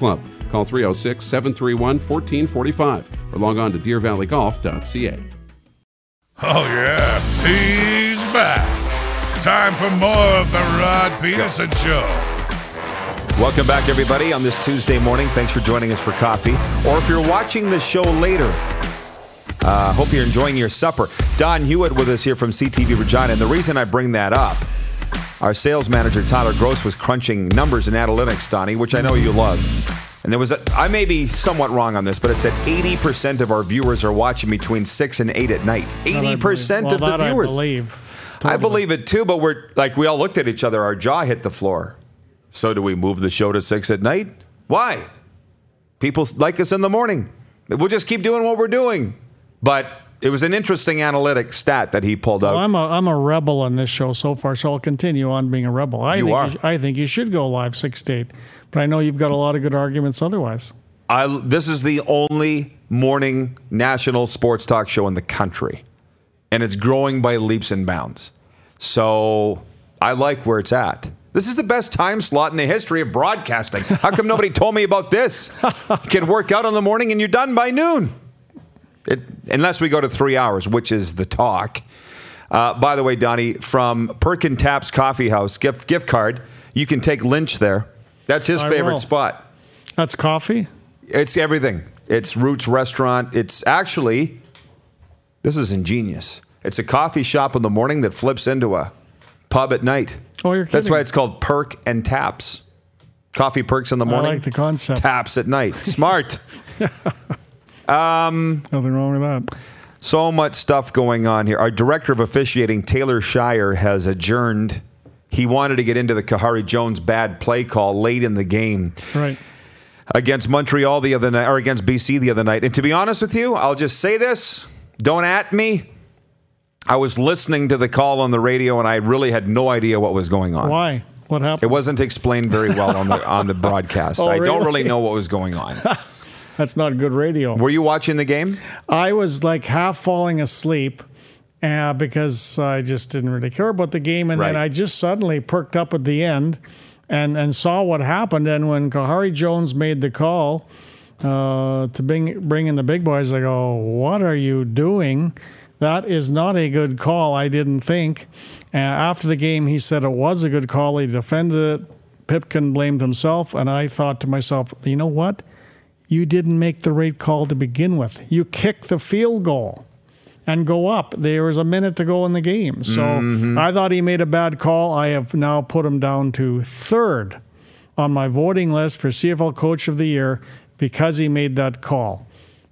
Call three oh six, seven three one, one four four five or log on to deer valley golf dot c a. Oh, yeah, he's back. Time for more of the Rod Peterson Show. Welcome back, everybody, on this Tuesday morning. Thanks for joining us for coffee. Or if you're watching the show later, uh, hope you're enjoying your supper. Don Hewitt with us here from C T V Regina. And the reason I bring that up, our sales manager, Tyler Gross, was crunching numbers and analytics, Donnie, which I know you love. And there was a, I may be somewhat wrong on this, but it said eighty percent of our viewers are watching between six and eight at night. eighty percent well, of the that viewers. I believe. Totally. I believe it too, but we're like, we all looked at each other, our jaw hit the floor. So do we move the show to six at night? Why? People like us in the morning. We'll just keep doing what we're doing. But it was an interesting analytic stat that he pulled out. Well, I'm a I'm a rebel on this show so far, so I'll continue on being a rebel. I You think are. You, I think you should go live six to eight, but I know you've got a lot of good arguments otherwise. I, this is the only morning national sports talk show in the country, and it's growing by leaps and bounds. So I like where it's at. This is the best time slot in the history of broadcasting. How come nobody told me about this? You can work out in the morning and you're done by noon. It, unless we go to three hours, which is the talk. Uh, by the way, Donnie, from Perkin Taps Coffee House, gift, gift card, you can take Lynch there. That's his I favorite will. spot. That's coffee? It's everything. It's Roots Restaurant. It's actually, this is ingenious. It's a coffee shop in the morning that flips into a pub at night. Oh, you're kidding. That's why it's called Perk and Taps. Coffee perks in the morning. I like the concept. Taps at night. Smart. um, Nothing wrong with that. So much stuff going on here. Our director of officiating, Taylor Shire, has adjourned. He wanted to get into the Kahari Jones bad play call late in the game. Right. Against Montreal the other night, or against B C the other night. And to be honest with you, I'll just say this. Don't at me. I was listening to the call on the radio, and I really had no idea what was going on. Why? What happened? It wasn't explained very well on the on the broadcast. Oh, I don't really? really know what was going on. That's not good radio. Were you watching the game? I was like half falling asleep uh, because I just didn't really care about the game. And Right. then I just suddenly perked up at the end and, and saw what happened. And when Kahari Jones made the call uh, to bring, bring in the big boys, I go, what are you doing? That is not a good call, I didn't think. Uh, after the game, he said it was a good call. He defended it. Pipkin blamed himself. And I thought to myself, you know what? You didn't make the right call to begin with. You kicked the field goal and go up. There was a minute to go in the game. So Mm-hmm. I thought he made a bad call. I have now put him down to third on my voting list for C F L Coach of the Year because he made that call.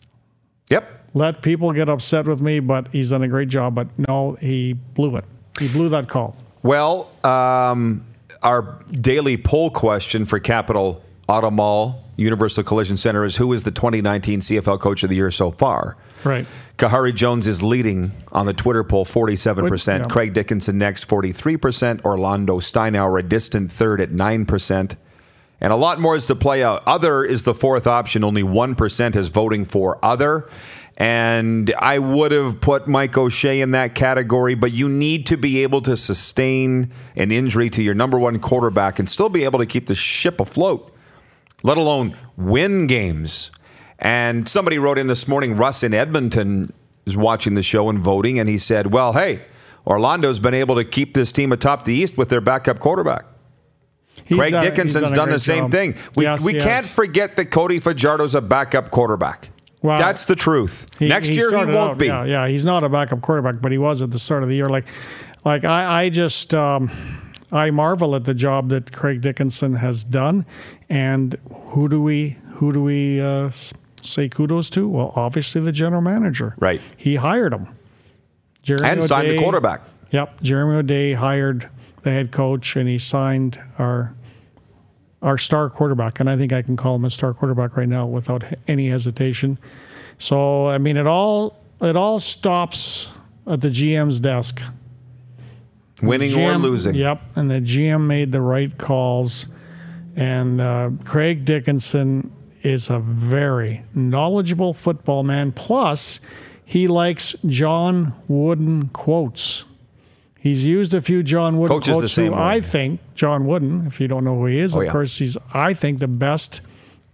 Yep. Let people get upset with me, but he's done a great job. But no, he blew it. He blew that call. Well, um, our daily poll question for Capital Auto Mall Universal Collision Center is who is the twenty nineteen C F L Coach of the Year so far? Right. Kahari Jones is leading on the Twitter poll, forty-seven percent. Yeah. Craig Dickinson next, forty-three percent. Orlando Steinauer, a distant third at nine percent. And a lot more is to play out. Other is the fourth option. Only one percent is voting for other. And I would have put Mike O'Shea in that category, but you need to be able to sustain an injury to your number one quarterback and still be able to keep the ship afloat, let alone win games. And somebody wrote in this morning, Russ in Edmonton is watching the show and voting, and he said, well, hey, Orlando's been able to keep this team atop the East with their backup quarterback. He's Craig done- Dickinson's he's done, a the great same job. thing. We, Yes, we yes. can't forget that Cody Fajardo's a backup quarterback. Wow. That's the truth. He- Next year, he started won't out- be. Yeah, yeah, he's not a backup quarterback, but he was at the start of the year. Like, like I, I just, um, I marvel at the job that Craig Dickinson has done. And who do we, who do we uh, s- say kudos to? Well, obviously the general manager. Right. He hired him. Jeremy And signed the O'Day- quarterback. Yep, Jeremy O'Day hired the head coach, and he signed our our star quarterback, and I think I can call him a star quarterback right now without any hesitation. So, I mean, it all it all stops at the G M's desk. Winning G M or losing. Yep, and the G M made the right calls. And uh, Craig Dickinson is a very knowledgeable football man. Plus, he likes John Wooden quotes. He's used a few John Wooden Coach is the quotes. same who way. I think John Wooden, if you don't know who he is, Oh, of yeah. course, he's I think the best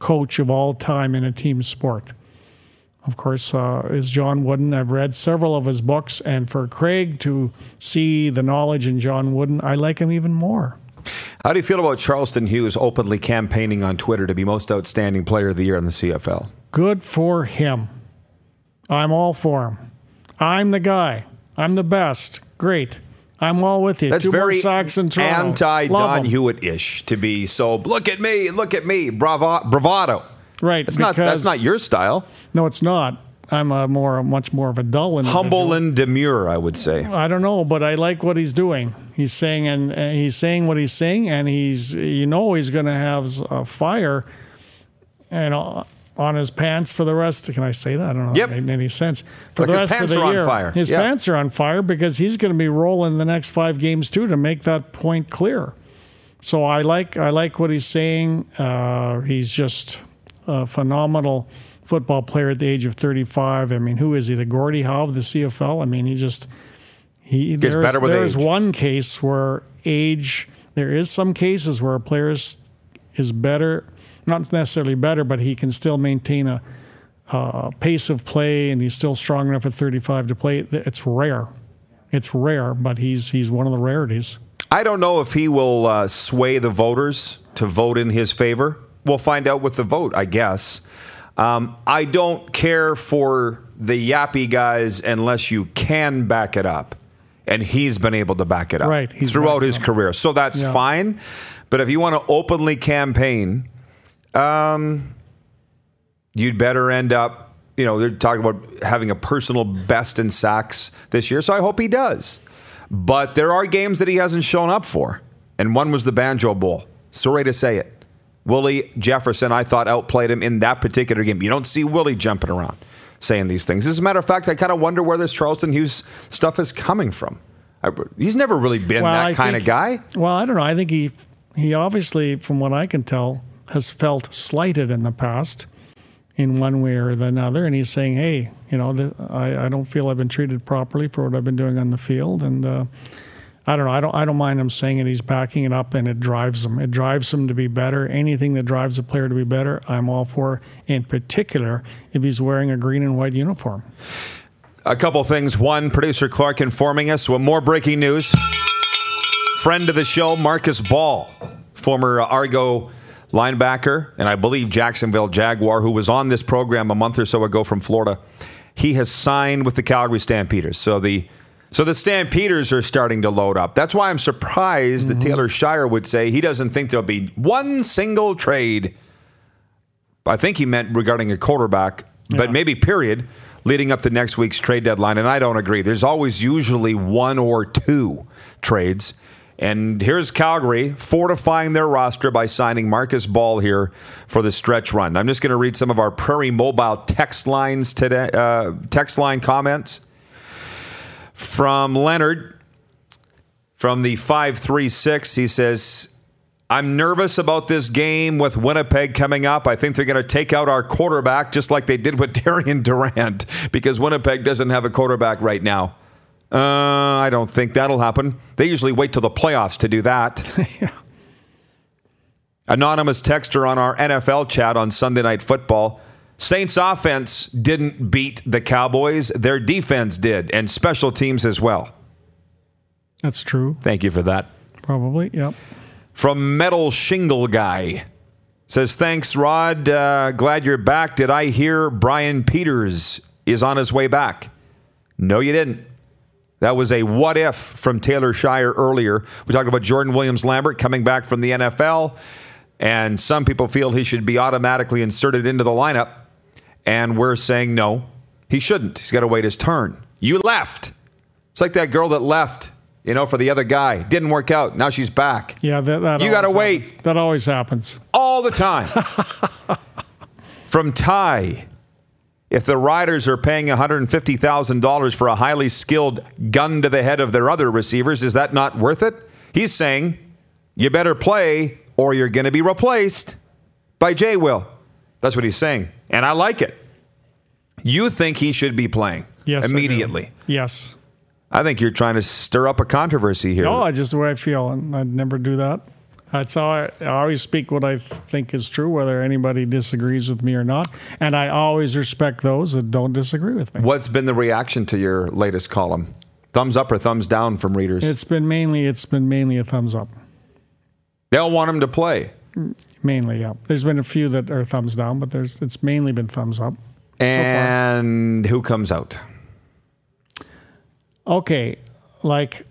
coach of all time in a team sport. Of course, uh, is John Wooden. I've read several of his books, and for Craig to see the knowledge in John Wooden, I like him even more. How do you feel about Charleston Hughes openly campaigning on Twitter to be most outstanding player of the year in the C F L? Good for him. I'm all for him. I'm the guy. I'm the best. Great. I'm all with you. That's Two very more sacks in Toronto. anti-Don Hewitt-ish to be so, look at me, look at me, bravo, bravado. Right. That's not, that's not your style. No, it's not. I'm a more, much more of a dull individual. Humble and demure, I would say. I don't know, but I like what he's doing. He's saying and uh, he's saying what he's saying, and he's, you know, he's going to have a fire, you know, on his pants for the rest. Can I say that? I don't know yep. if that made any sense. For like the his rest pants of the are year, on fire. His yep. pants are on fire because he's going to be rolling the next five games too to make that point clear. So I like I like what he's saying. Uh, he's just a phenomenal football player at the age of thirty-five. I mean, who is he? The Gordie Howe of the C F L? I mean, he just he gets there's, better with there's age. one case where age. There is some cases where a player is, is better, not necessarily better, but he can still maintain a, a pace of play, and he's still strong enough at thirty-five to play. It's rare. It's rare, but he's he's one of the rarities. I don't know if he will uh, sway the voters to vote in his favor. We'll find out with the vote, I guess. Um, I don't care for the yappy guys unless you can back it up. And he's been able to back it up right, throughout his career. So that's yeah. fine. But if you want to openly campaign, um, you'd better end up, you know, they're talking about having a personal best in sacks this year. So I hope he does. But there are games that he hasn't shown up for. And one was the Banjo Bowl. Sorry to say it. Willie Jefferson, I thought, outplayed him in that particular game. You don't see Willie jumping around saying these things. As a matter of fact, I kind of wonder where this Charleston Hughes stuff is coming from. I, he's never really been well, that I kind think, of guy. Well, I don't know. I think he he obviously, from what I can tell, has felt slighted in the past in one way or another. And he's saying, hey, you know, the, I, I don't feel I've been treated properly for what I've been doing on the field. And uh, I don't know. I don't I don't mind him saying it. He's backing it up, and it drives him. It drives him to be better. Anything that drives a player to be better, I'm all for, in particular, if he's wearing a green and white uniform. A couple things. One, producer Clark informing us with more breaking news. Friend of the show, Marcus Ball, former Argo linebacker, and I believe Jacksonville Jaguar, who was on this program a month or so ago from Florida. He has signed with the Calgary Stampeders. So the So the Stampeders are starting to load up. That's why I'm surprised mm-hmm. that Taylor Shire would say he doesn't think there'll be one single trade. I think he meant regarding a quarterback, yeah. but maybe period, leading up to next week's trade deadline. And I don't agree. There's always usually one or two trades. And here's Calgary fortifying their roster by signing Marcus Ball here for the stretch run. I'm just going to read some of our Prairie Mobile text lines today, uh, text line comments. From Leonard, from the five three six, he says, I'm nervous about this game with Winnipeg coming up. I think they're going to take out our quarterback just like they did with Darian Durant because Winnipeg doesn't have a quarterback right now. Uh, I don't think that'll happen. They usually wait till the playoffs to do that. yeah. Anonymous texter on our N F L chat on Sunday Night Football. Saints offense didn't beat the Cowboys. Their defense did, and special teams as well. That's true. Thank you for that. Probably, yep. From Metal Shingle Guy. Says, thanks, Rod. Uh, glad you're back. Did I hear Brian Peters is on his way back? No, you didn't. That was a what if from Taylor Shire earlier. We talked about Jordan Williams-Lambert coming back from the N F L, and some people feel he should be automatically inserted into the lineup. And we're saying, no, he shouldn't. He's got to wait his turn. You left. It's like that girl that left, you know, for the other guy. Didn't work out. Now she's back. Yeah, that, that You got to wait. Happens. That always happens. All the time. From Ty, if the Riders are paying one hundred fifty thousand dollars for a highly skilled gun to the head of their other receivers, is that not worth it? He's saying, you better play or you're going to be replaced by Jay Will. That's what he's saying. And I like it. You think he should be playing yes, immediately. I yes. I think you're trying to stir up a controversy here. No, I just the way I feel, and I'd never do that. That's how I, I always speak what I th- think is true, whether anybody disagrees with me or not. And I always respect those that don't disagree with me. What's been the reaction to your latest column? Thumbs up or thumbs down from readers? It's been mainly it's been mainly a thumbs up. They all want him to play. Mainly, yeah. There's been a few that are thumbs down, but there's it's mainly been thumbs up. And so who comes out? Okay, like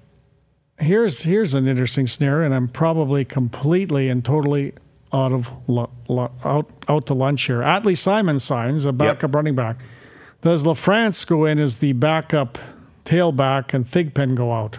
here's here's an interesting scenario, and I'm probably completely and totally out of lu- lu- out out to lunch here. Atlee Simon signs a backup yep. running back. Does LaFrance go in as the backup tailback and Thigpen go out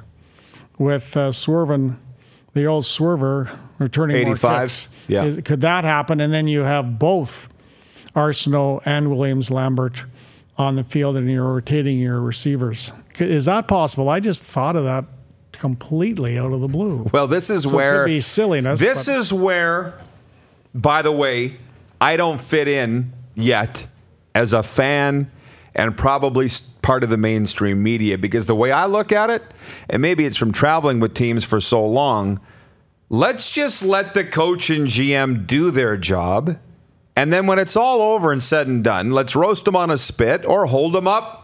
with uh, Swervin, the old swerver, returning eighty-five. More kicks? Yeah, Is, could that happen? And then you have both Arsenault and Williams Lambert on the field, and you're rotating your receivers. Is that possible? I just thought of that completely out of the blue. Well, this is so where it could be silliness. This but. is where, by the way, I don't fit in yet as a fan and probably part of the mainstream media, because the way I look at it, and maybe it's from traveling with teams for so long, let's just let the coach and G M do their job. And then when it's all over and said and done, let's roast them on a spit or hold them up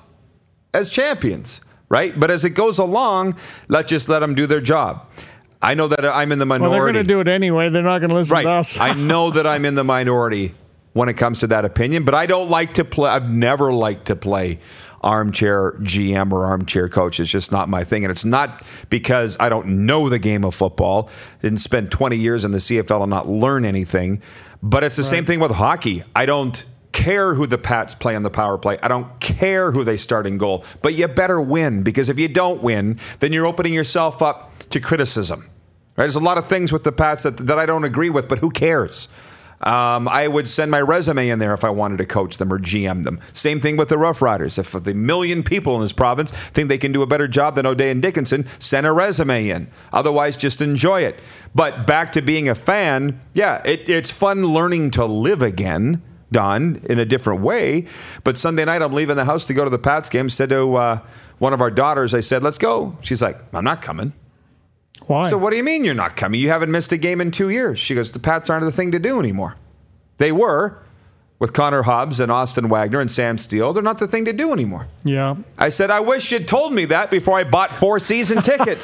as champions, right? But as it goes along, let's just let them do their job. I know that I'm in the minority. Well, they're going to do it anyway. They're not going to listen right. to us. I know that I'm in the minority when it comes to that opinion, but I don't like to play. I've never liked to play armchair G M or armchair coach. It's just not my thing. And it's not because I don't know the game of football. Didn't spend twenty years in the C F L and not learn anything. But it's the right. same thing with hockey. I don't care who the Pats play on the power play. I don't care who they start in goal. But you better win, because if you don't win, then you're opening yourself up to criticism. Right? There's a lot of things with the Pats that, that I don't agree with, but who cares? Um, I would send my resume in there if I wanted to coach them or G M them. Same thing with the Rough Riders. If the million people in this province think they can do a better job than O'Day and Dickinson, send a resume in. Otherwise, just enjoy it. But back to being a fan, yeah, it, it's fun learning to live again, Don, in a different way. But Sunday night, I'm leaving the house to go to the Pats game. Said to uh, one of our daughters, I said, let's go. She's like, I'm not coming. Why? So what do you mean you're not coming? You haven't missed a game in two years. She goes, the Pats aren't the thing to do anymore. They were with Connor Hobbs and Austin Wagner and Sam Steele. They're not the thing to do anymore. Yeah. I said, I wish you'd told me that before I bought four season tickets.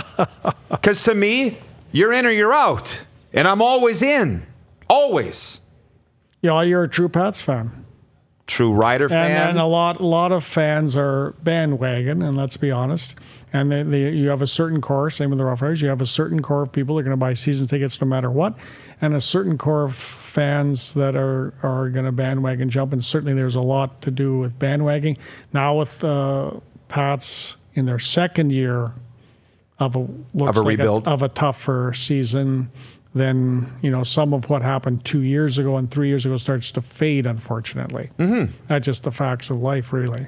Because to me, you're in or you're out. And I'm always in. Always. Yeah, you're a true Pats fan. True Rider fan. And, and a lot, a lot of fans are bandwagon, and let's be honest. And they, they, you have a certain core, same with the Rough Riders, you have a certain core of people that are going to buy season tickets no matter what, and a certain core of fans that are, are going to bandwagon jump, and certainly there's a lot to do with bandwagoning. Now with uh, Pats in their second year of a, looks of a like rebuild. A, of a tougher season, then you know some of what happened two years ago and three years ago starts to fade, unfortunately. Mm-hmm. That's just the facts of life, really.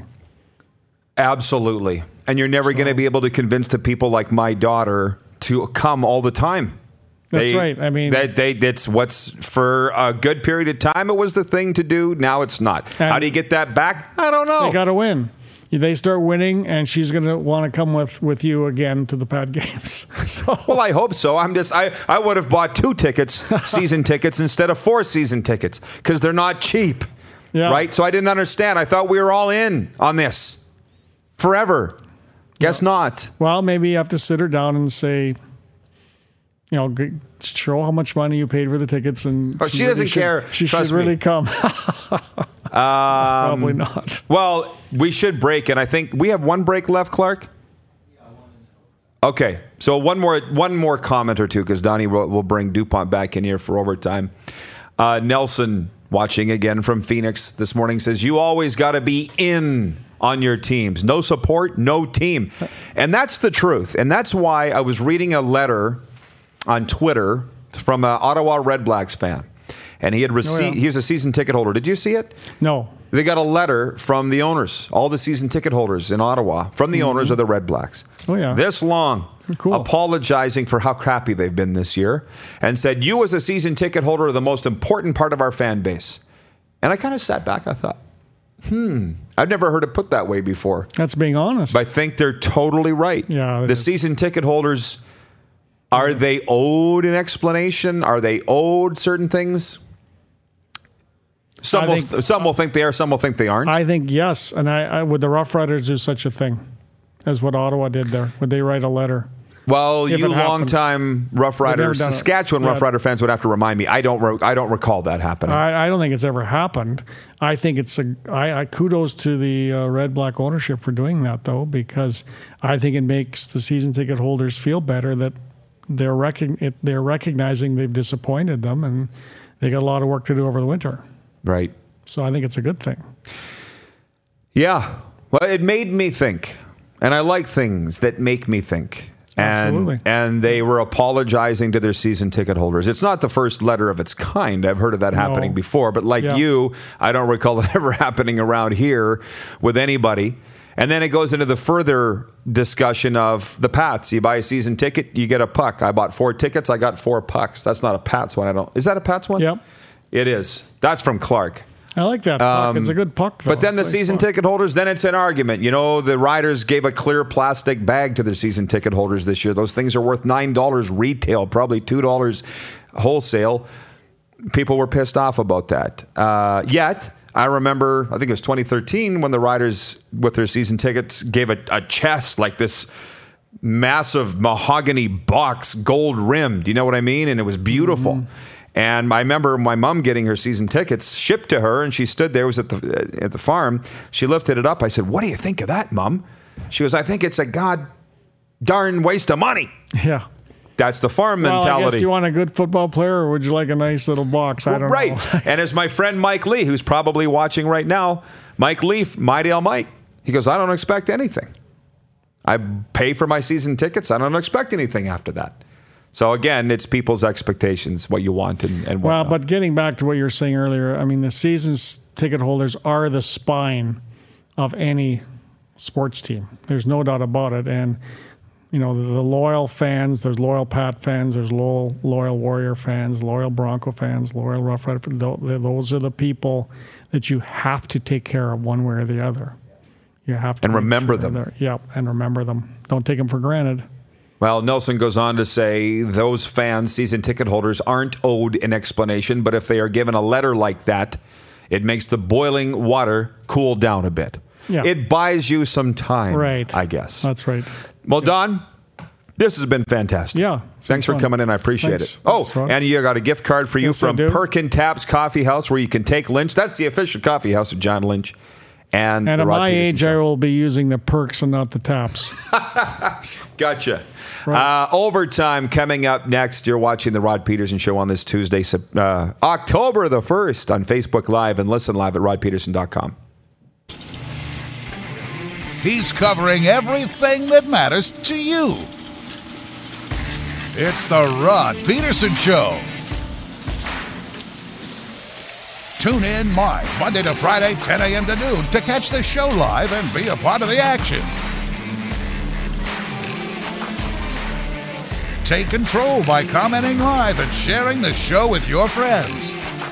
Absolutely. And you're never so, going to be able to convince the people like my daughter to come all the time. That's they, right. I mean, they, they, that's what's for a good period of time. It was the thing to do. Now it's not. How do you get that back? I don't know. They got to win. They start winning, and she's going to want to come with, with you again to the Pat games. So. Well, I hope so. I'm just I, I would have bought two tickets, season tickets, instead of four season tickets, because they're not cheap. Yeah. Right? So I didn't understand. I thought we were all in on this forever. Guess yeah. not. Well, maybe you have to sit her down and say, you know, show how much money you paid for the tickets, and oh, she, she really doesn't should, care. She Trust should really me. come. um, Probably not. Well, we should break, and I think we have one break left, Clark. Okay, so one more one more comment or two, because Donnie will, will bring DuPont back in here for overtime. Uh, Nelson, watching again from Phoenix this morning, says, you always got to be in on your teams. No support, no team. And that's the truth. And that's why I was reading a letter on Twitter from an Ottawa Red Blacks fan. And he had received, oh, yeah. he was a season ticket holder. Did you see it? No. They got a letter from the owners, all the season ticket holders in Ottawa, from the mm-hmm. owners of the Red Blacks. Oh, yeah. This long. Cool. Apologizing for how crappy they've been this year, and said, you as a season ticket holder are the most important part of our fan base. And I kind of sat back. I thought, hmm, I've never heard it put that way before. That's being honest. But I think they're totally right. Yeah, the is. season ticket holders Are they owed an explanation? Are they owed certain things? Some I will, think- some will think they are, some will think they aren't. I think yes, and I, I would the Rough Riders do such a thing as what Ottawa did there? Would they write a letter? Well, If you it happened. long-time Rough never Riders, done it. Saskatchewan Yeah. Rough Rider fans would have to remind me. I don't. Re- I don't recall that happening. I, I don't think it's ever happened. I think it's a. I, I kudos to the uh, Red Black ownership for doing that though, because I think it makes the season ticket holders feel better that they're recog- it, they're recognizing they've disappointed them and they got a lot of work to do over the winter. Right. So I think it's a good thing. Yeah. Well, it made me think, and I like things that make me think. Absolutely. And, and they were apologizing to their season ticket holders. It's not the first letter of its kind. I've heard of that happening No. before. But like Yeah. you, I don't recall it ever happening around here with anybody. And then it goes into the further discussion of the Pats. You buy a season ticket, you get a puck. I bought four tickets, I got four pucks. That's not a Pats one. I don't. Is that a Pats one? Yep. It is. That's from Clark. I like that puck. Um, It's a good puck, though. But then It's the a nice season puck. ticket holders, then it's an argument. You know, the Riders gave a clear plastic bag to their season ticket holders this year. Those things are worth nine dollars retail, probably two dollars wholesale. People were pissed off about that. Uh, yet, I remember, I think it was twenty thirteen, when the Riders, with their season tickets, gave a, a chest like this massive mahogany box, gold rimmed. Do you know what I mean? And it was beautiful. Mm-hmm. And I remember my mom getting her season tickets shipped to her, and she stood there. It was at the at the farm. She lifted it up. I said, "What do you think of that, Mom?" She goes, "I think it's a god darn waste of money." Yeah. That's the farm Well, I mentality. guess you want a good football player, or would you like a nice little box? I don't right. know. And as my friend Mike Lee, who's probably watching right now, Mike Lee, Mydale Mike, he goes, "I don't expect anything. I pay for my season tickets. I don't expect anything after that." So again, it's people's expectations, what you want and, and Well, whatnot. but getting back to what you were saying earlier, I mean, the season's ticket holders are the spine of any sports team. There's no doubt about it. And, you know, the, the loyal fans, there's loyal Pat fans, there's loyal, loyal Warrior fans, loyal Bronco fans, loyal Rough Rider fans. Tho- Those are the people that you have to take care of one way or the other. You have to And make remember sure them. they're- Yep, and remember them. Don't take them for granted. Well, Nelson goes on to say those fans, season ticket holders, aren't owed an explanation, but if they are given a letter like that, it makes the boiling water cool down a bit. Yeah. It buys you some time, Right. I guess. That's right. Well, Don, this has been fantastic. Yeah. Thanks for fun. coming in. I appreciate Thanks. it. Oh, Thanks, Ron. and you got a gift card for you Yes, I from do. Perkin Taps Coffee House, where you can take Lynch. That's the official coffee house of John Lynch. And, And the at Rod my Peterson age, Show. I will be using the perks and not the taps. Gotcha. Uh, overtime coming up next. You're watching the Rod Peterson Show on this Tuesday, Sep- uh, October the first on Facebook Live, and listen live at rod peterson dot com. He's covering everything that matters to you. It's the Rod Peterson Show. Tune in live Monday to Friday, ten a.m. to noon, to catch the show live and be a part of the action. Take control by commenting live and sharing the show with your friends.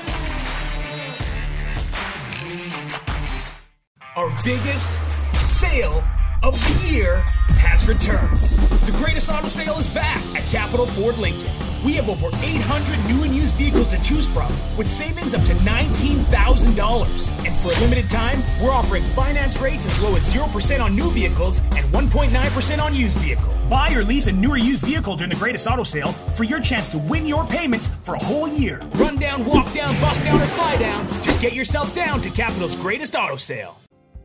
Our biggest sale of the year has returned. The greatest auto sale is back at Capital Ford Lincoln. We have over eight hundred new and used vehicles to choose from, with savings up to nineteen thousand dollars. And for a limited time, we're offering finance rates as low as zero percent on new vehicles and one point nine percent on used vehicles. Buy or lease a new or used vehicle during the greatest auto sale for your chance to win your payments for a whole year. Run down, walk down, bust down, or fly down. Just get yourself down to Capital's greatest auto sale.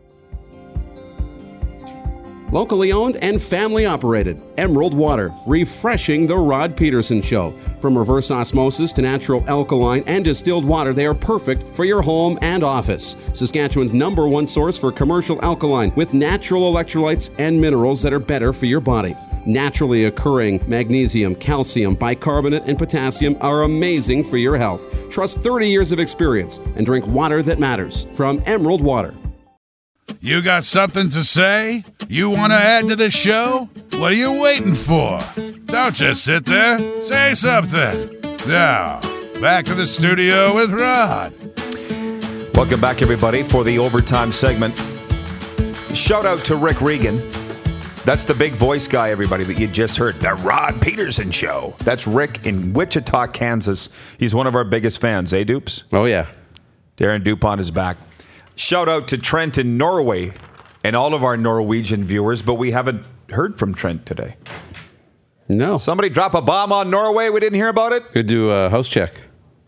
Locally owned and family operated, Emerald Water, refreshing the Rod Peterson Show. From reverse osmosis to natural alkaline and distilled water, they are perfect for your home and office. Saskatchewan's number one source for commercial alkaline with natural electrolytes and minerals that are better for your body. Naturally occurring magnesium, calcium, bicarbonate, and potassium are amazing for your health. Trust thirty years of experience and drink water that matters from Emerald Water. You got something to say? You want to add to the show? What are you waiting for? Don't just sit there. Say something. Now, back to the studio with Rod. Welcome back, everybody, for the overtime segment. Shout out to Rick Regan. That's the big voice guy, everybody, that you just heard. The Rod Peterson Show. That's Rick in Wichita, Kansas. He's one of our biggest fans, eh, Dupes? Oh, yeah. Darren DuPont is back. Shout out to Trent in Norway and all of our Norwegian viewers, but we haven't heard from Trent today. No. Somebody drop a bomb on Norway? We didn't hear about it? Could do a house check.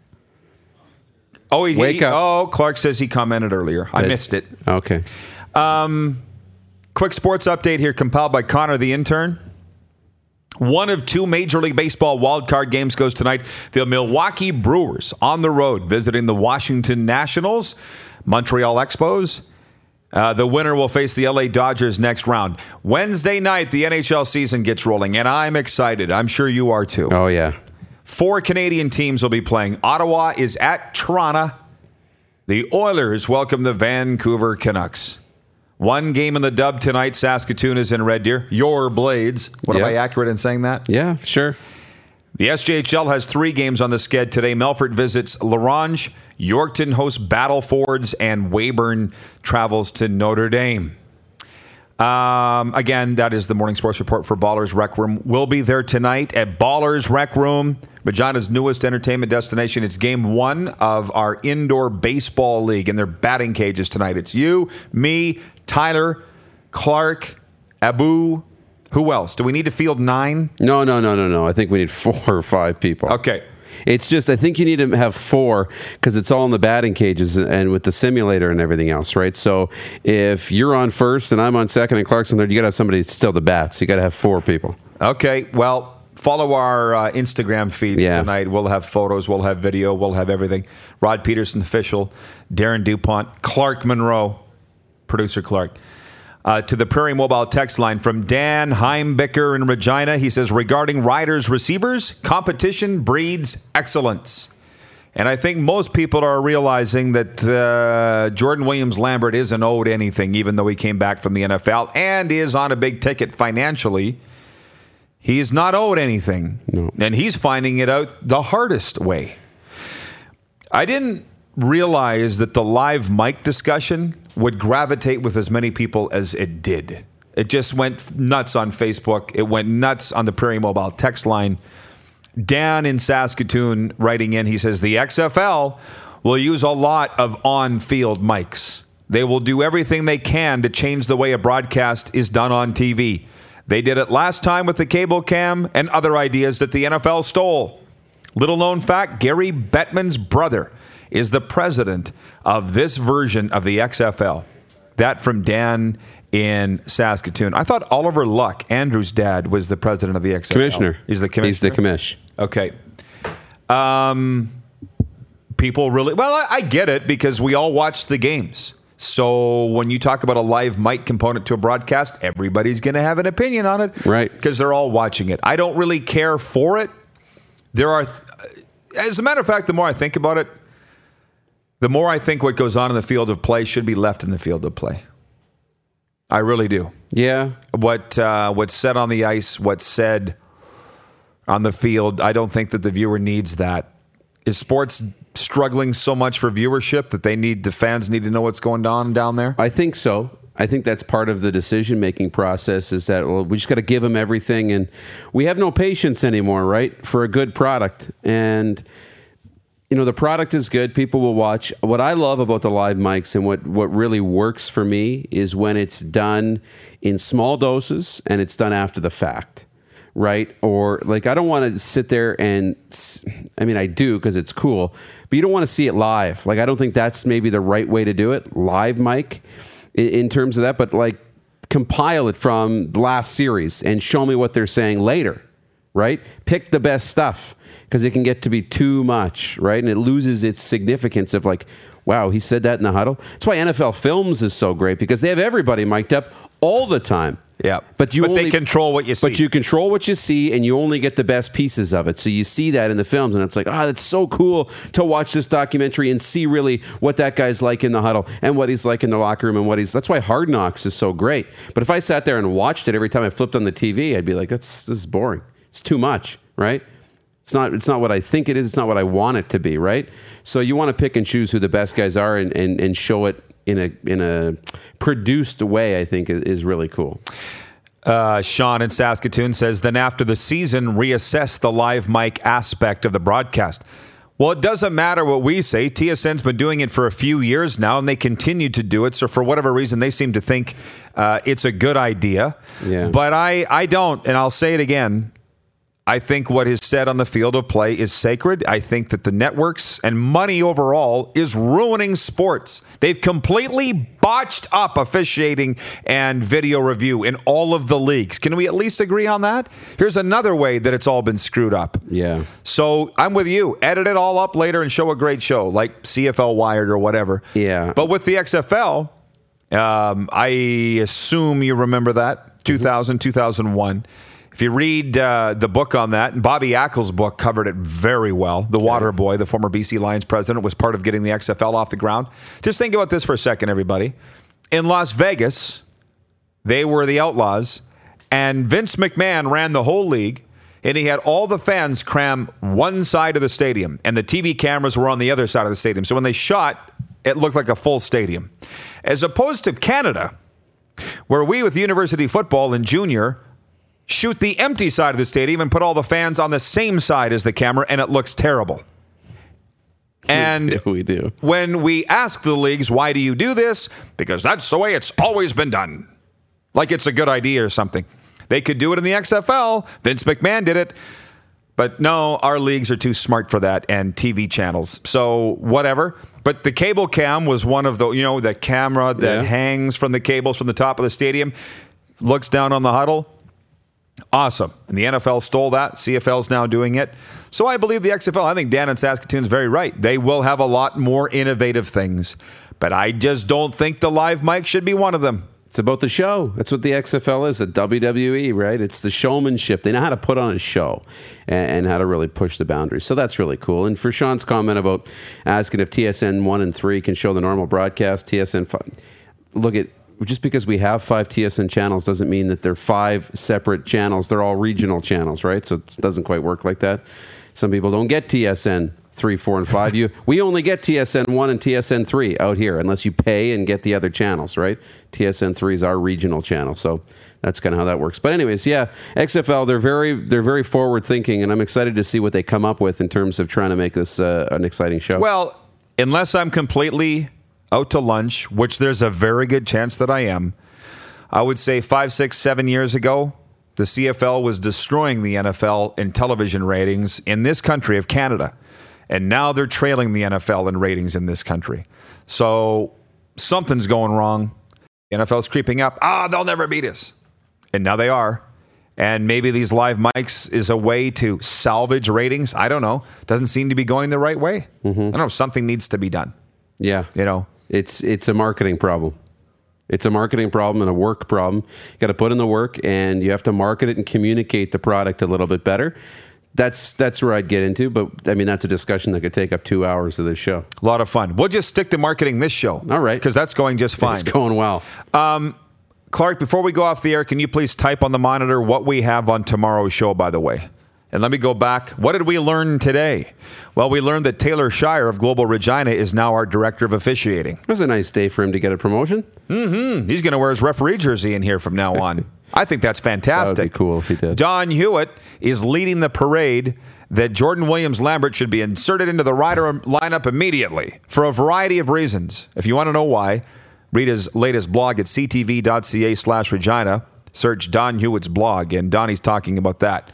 Oh, he, Wake he, up. Oh, Clark says he commented earlier. I Did- missed it. Okay. Um, quick sports update here compiled by Connor the intern. One of two Major League Baseball wildcard games goes tonight. The Milwaukee Brewers on the road visiting the Washington Nationals, Montreal Expos. Uh, the winner will face the L A Dodgers next round. Wednesday night, the N H L season gets rolling, and I'm excited. I'm sure you are too. Oh, yeah. Four Canadian teams will be playing. Ottawa is at Toronto. The Oilers welcome the Vancouver Canucks. One game in the dub tonight. Saskatoon is in Red Deer. Your Blades. What Yeah. am I accurate in saying that? Yeah, sure. The S J H L has three games on the sked today. Melfort visits LaRange. Yorkton hosts Battlefords, and Weyburn travels to Notre Dame. Um, again, that is the morning sports report for Ballers Rec Room. We'll be there tonight at Ballers Rec Room, Regina's newest entertainment destination. It's game one of our indoor baseball league, and they're batting cages tonight. It's you, me, Tyler, Clark, Abu. Who else? Do we need to field nine? No, no, no, no, no. I think we need four or five people. Okay. It's just, I think you need to have four because it's all in the batting cages and with the simulator and everything else, right? So if you're on first and I'm on second and Clark's on third, you got to have somebody still the bats. You got to have four people. Okay. Well, follow our uh, Instagram feeds Yeah. tonight. We'll have photos. We'll have video. We'll have everything. Rod Peterson official, Darren DuPont, Clark Monroe, producer Clark. Uh, to the Prairie Mobile text line from Dan Heimbicker in Regina. He says, regarding riders receivers, competition breeds excellence. And I think most people are realizing that uh, Jordan Williams-Lambert isn't owed anything, even though he came back from the N F L and is on a big ticket financially. He's not owed anything. No. And he's finding it out the hardest way. I didn't realize that the live mic discussion would gravitate with as many people as it did. It just went nuts on Facebook. It went nuts on the Prairie Mobile text line. Dan in Saskatoon writing in, he says, the X F L will use a lot of on-field mics. They will do everything they can to change the way a broadcast is done on T V. They did it last time with the cable cam and other ideas that the N F L stole. Little known fact, Gary Bettman's brother is the president of this version of the X F L. That from Dan in Saskatoon. I thought Oliver Luck, Andrew's dad, was the president of the X F L. Commissioner. He's the commissioner? He's the commish. Okay. Um, people really... Well, I, I get it because we all watch the games. So when you talk about a live mic component to a broadcast, everybody's going to have an opinion on it. Right. Because they're all watching it. I don't really care for it. There are... As a matter of fact, the more I think about it, the more I think what goes on in the field of play should be left in the field of play. I really do. Yeah. What uh, what's said on the ice, what's said on the field, I don't think that the viewer needs that. Is sports struggling so much for viewership that they need the fans need to know what's going on down there? I think so. I think that's part of the decision-making process is that well, we just got to give them everything. And we have no patience anymore, right, for a good product. And you know, the product is good. People will watch. What I love about the live mics and what, what really works for me is when it's done in small doses and it's done after the fact, right? Or like, I don't want to sit there and, I mean, I do because it's cool, but you don't want to see it live. Like, I don't think that's maybe the right way to do it, live mic in, in terms of that, but like compile it from the last series and show me what they're saying later, right? Pick the best stuff. Because it can get to be too much, right? And it loses its significance of like, wow, he said that in the huddle. That's why N F L Films is so great because they have everybody mic'd up all the time. Yeah, but you but only, they control what you see. But you control what you see, and you only get the best pieces of it. So you see that in the films, and it's like, ah, oh, that's so cool to watch this documentary and see really what that guy's like in the huddle and what he's like in the locker room and what he's. That's why Hard Knocks is so great. But if I sat there and watched it every time I flipped on the T V, I'd be like, that's this is boring. It's too much, right? It's not it's not what I think it is. It's not what I want it to be, right? So you want to pick and choose who the best guys are and, and, and show it in a in a produced way, I think is, is really cool. Uh, Sean in Saskatoon says, then after the season, reassess the live mic aspect of the broadcast. Well, it doesn't matter what we say. T S N's been doing it for a few years now, and they continue to do it. So for whatever reason, they seem to think uh, it's a good idea. Yeah. But I, I don't, and I'll say it again. I think what is said on the field of play is sacred. I think that the networks and money overall is ruining sports. They've completely botched up officiating and video review in all of the leagues. Can we at least agree on that? Here's another way that it's all been screwed up. Yeah. So I'm with you. Edit it all up later and show a great show like C F L Wired or whatever. Yeah. But with the X F L, um, I assume you remember that, two thousand, two thousand one. If you read uh, the book on that, and Bobby Ackle's book covered it very well. The Water Boy, the former B C Lions president, was part of getting the X F L off the ground. Just think about this for a second, everybody. In Las Vegas, they were the Outlaws, and Vince McMahon ran the whole league, and he had all the fans cram one side of the stadium, and the T V cameras were on the other side of the stadium. So when they shot, it looked like a full stadium. As opposed to Canada, where we with university football in junior shoot the empty side of the stadium and put all the fans on the same side as the camera, and it looks terrible. And yeah, we do. When we ask the leagues, why do you do this? Because that's the way it's always been done. Like it's a good idea or something. They could do it in the X F L. Vince McMahon did it. But no, our leagues are too smart for that, and T V channels. So whatever. But the cable cam was one of the, you know, the camera that Yeah. hangs from the cables from the top of the stadium, looks down on the huddle. Awesome. And the N F L stole that. C F L's now doing it. So I believe the X F L, I think Dan in Saskatoon's very right. They will have a lot more innovative things. But I just don't think the live mic should be one of them. It's about the show. That's what the X F L is at W W E, right? It's the showmanship. They know how to put on a show and, and how to really push the boundaries. So that's really cool. And for Sean's comment about asking if T S N one and three can show the normal broadcast, T S N five, look at, just because we have five T S N channels doesn't mean that they're five separate channels. They're all regional channels, right? So it doesn't quite work like that. Some people don't get T S N three, four, and five. You, we only get T S N one and T S N three out here, unless you pay and get the other channels, right? T S N three is our regional channel, so that's kind of how that works. But anyways, yeah, X F L, they're very they're very forward thinking, and I'm excited to see what they come up with in terms of trying to make this uh, an exciting show. Well, unless I'm completely out to lunch, which there's a very good chance that I am, I would say five, six, seven years ago, the C F L was destroying the N F L in television ratings in this country of Canada. And now they're trailing the N F L in ratings in this country. So something's going wrong. The N F L's creeping up. Ah, they'll never beat us. And now they are. And maybe these live mics is a way to salvage ratings. I don't know. Doesn't seem to be going the right way. Mm-hmm. I don't know. Something needs to be done. Yeah. You know, it's it's a marketing problem. It's a marketing problem and a work problem. You got to put in the work, and you have to market it and communicate the product a little bit better. That's that's where I'd get into, but I mean, that's a discussion that could take up two hours of this show. A lot of fun. We'll just stick to marketing this show. All right. Because that's going just fine. It's going well. Um, Clark, before we go off the air, can you please type on the monitor what we have on tomorrow's show, by the way? And let me go back. What did we learn today? Well, we learned that Taylor Shire of Global Regina is now our director of officiating. It was a nice day for him to get a promotion. Mm-hmm. He's going to wear his referee jersey in here from now on. I think that's fantastic. That would be cool if he did. Don Hewitt is leading the parade that Jordan Williams-Lambert should be inserted into the rider lineup immediately for a variety of reasons. If you want to know why, read his latest blog at ctv.ca slash Regina. Search Don Hewitt's blog, and Donnie's talking about that.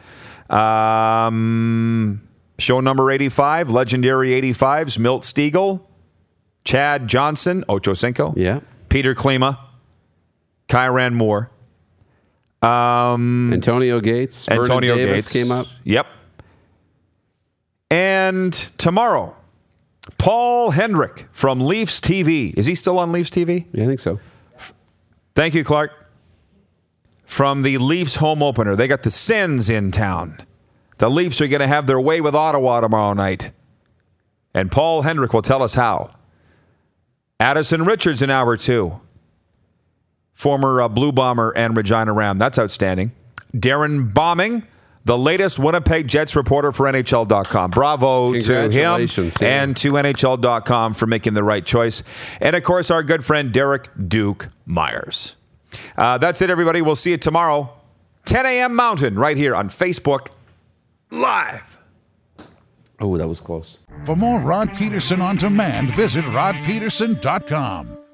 Um, show number eighty-five, Legendary eighty-fives, Milt Stiegel, Chad Johnson, Ocho Cinco, yeah, Peter Klima, Kyran Moore, um, Antonio Gates, Antonio Vernon Davis Gates came up. Yep. And tomorrow, Paul Hendrick from Leafs T V. Is he still on Leafs T V? Yeah, I think so. Thank you, Clark. From the Leafs home opener. They got the Sens in town. The Leafs are going to have their way with Ottawa tomorrow night. And Paul Hendrick will tell us how. Addison Richards in hour two. Former uh, Blue Bomber and Regina Ram. That's outstanding. Darren Bombing, the latest Winnipeg Jets reporter for N H L dot com. Bravo to him Congratulations, yeah. and to N H L dot com for making the right choice. And, of course, our good friend Derek Duke Myers. Uh, that's it, everybody. We'll see you tomorrow. ten a.m. Mountain, right here on Facebook Live. Oh, that was close. For more Rod Peterson on demand, visit rod peterson dot com.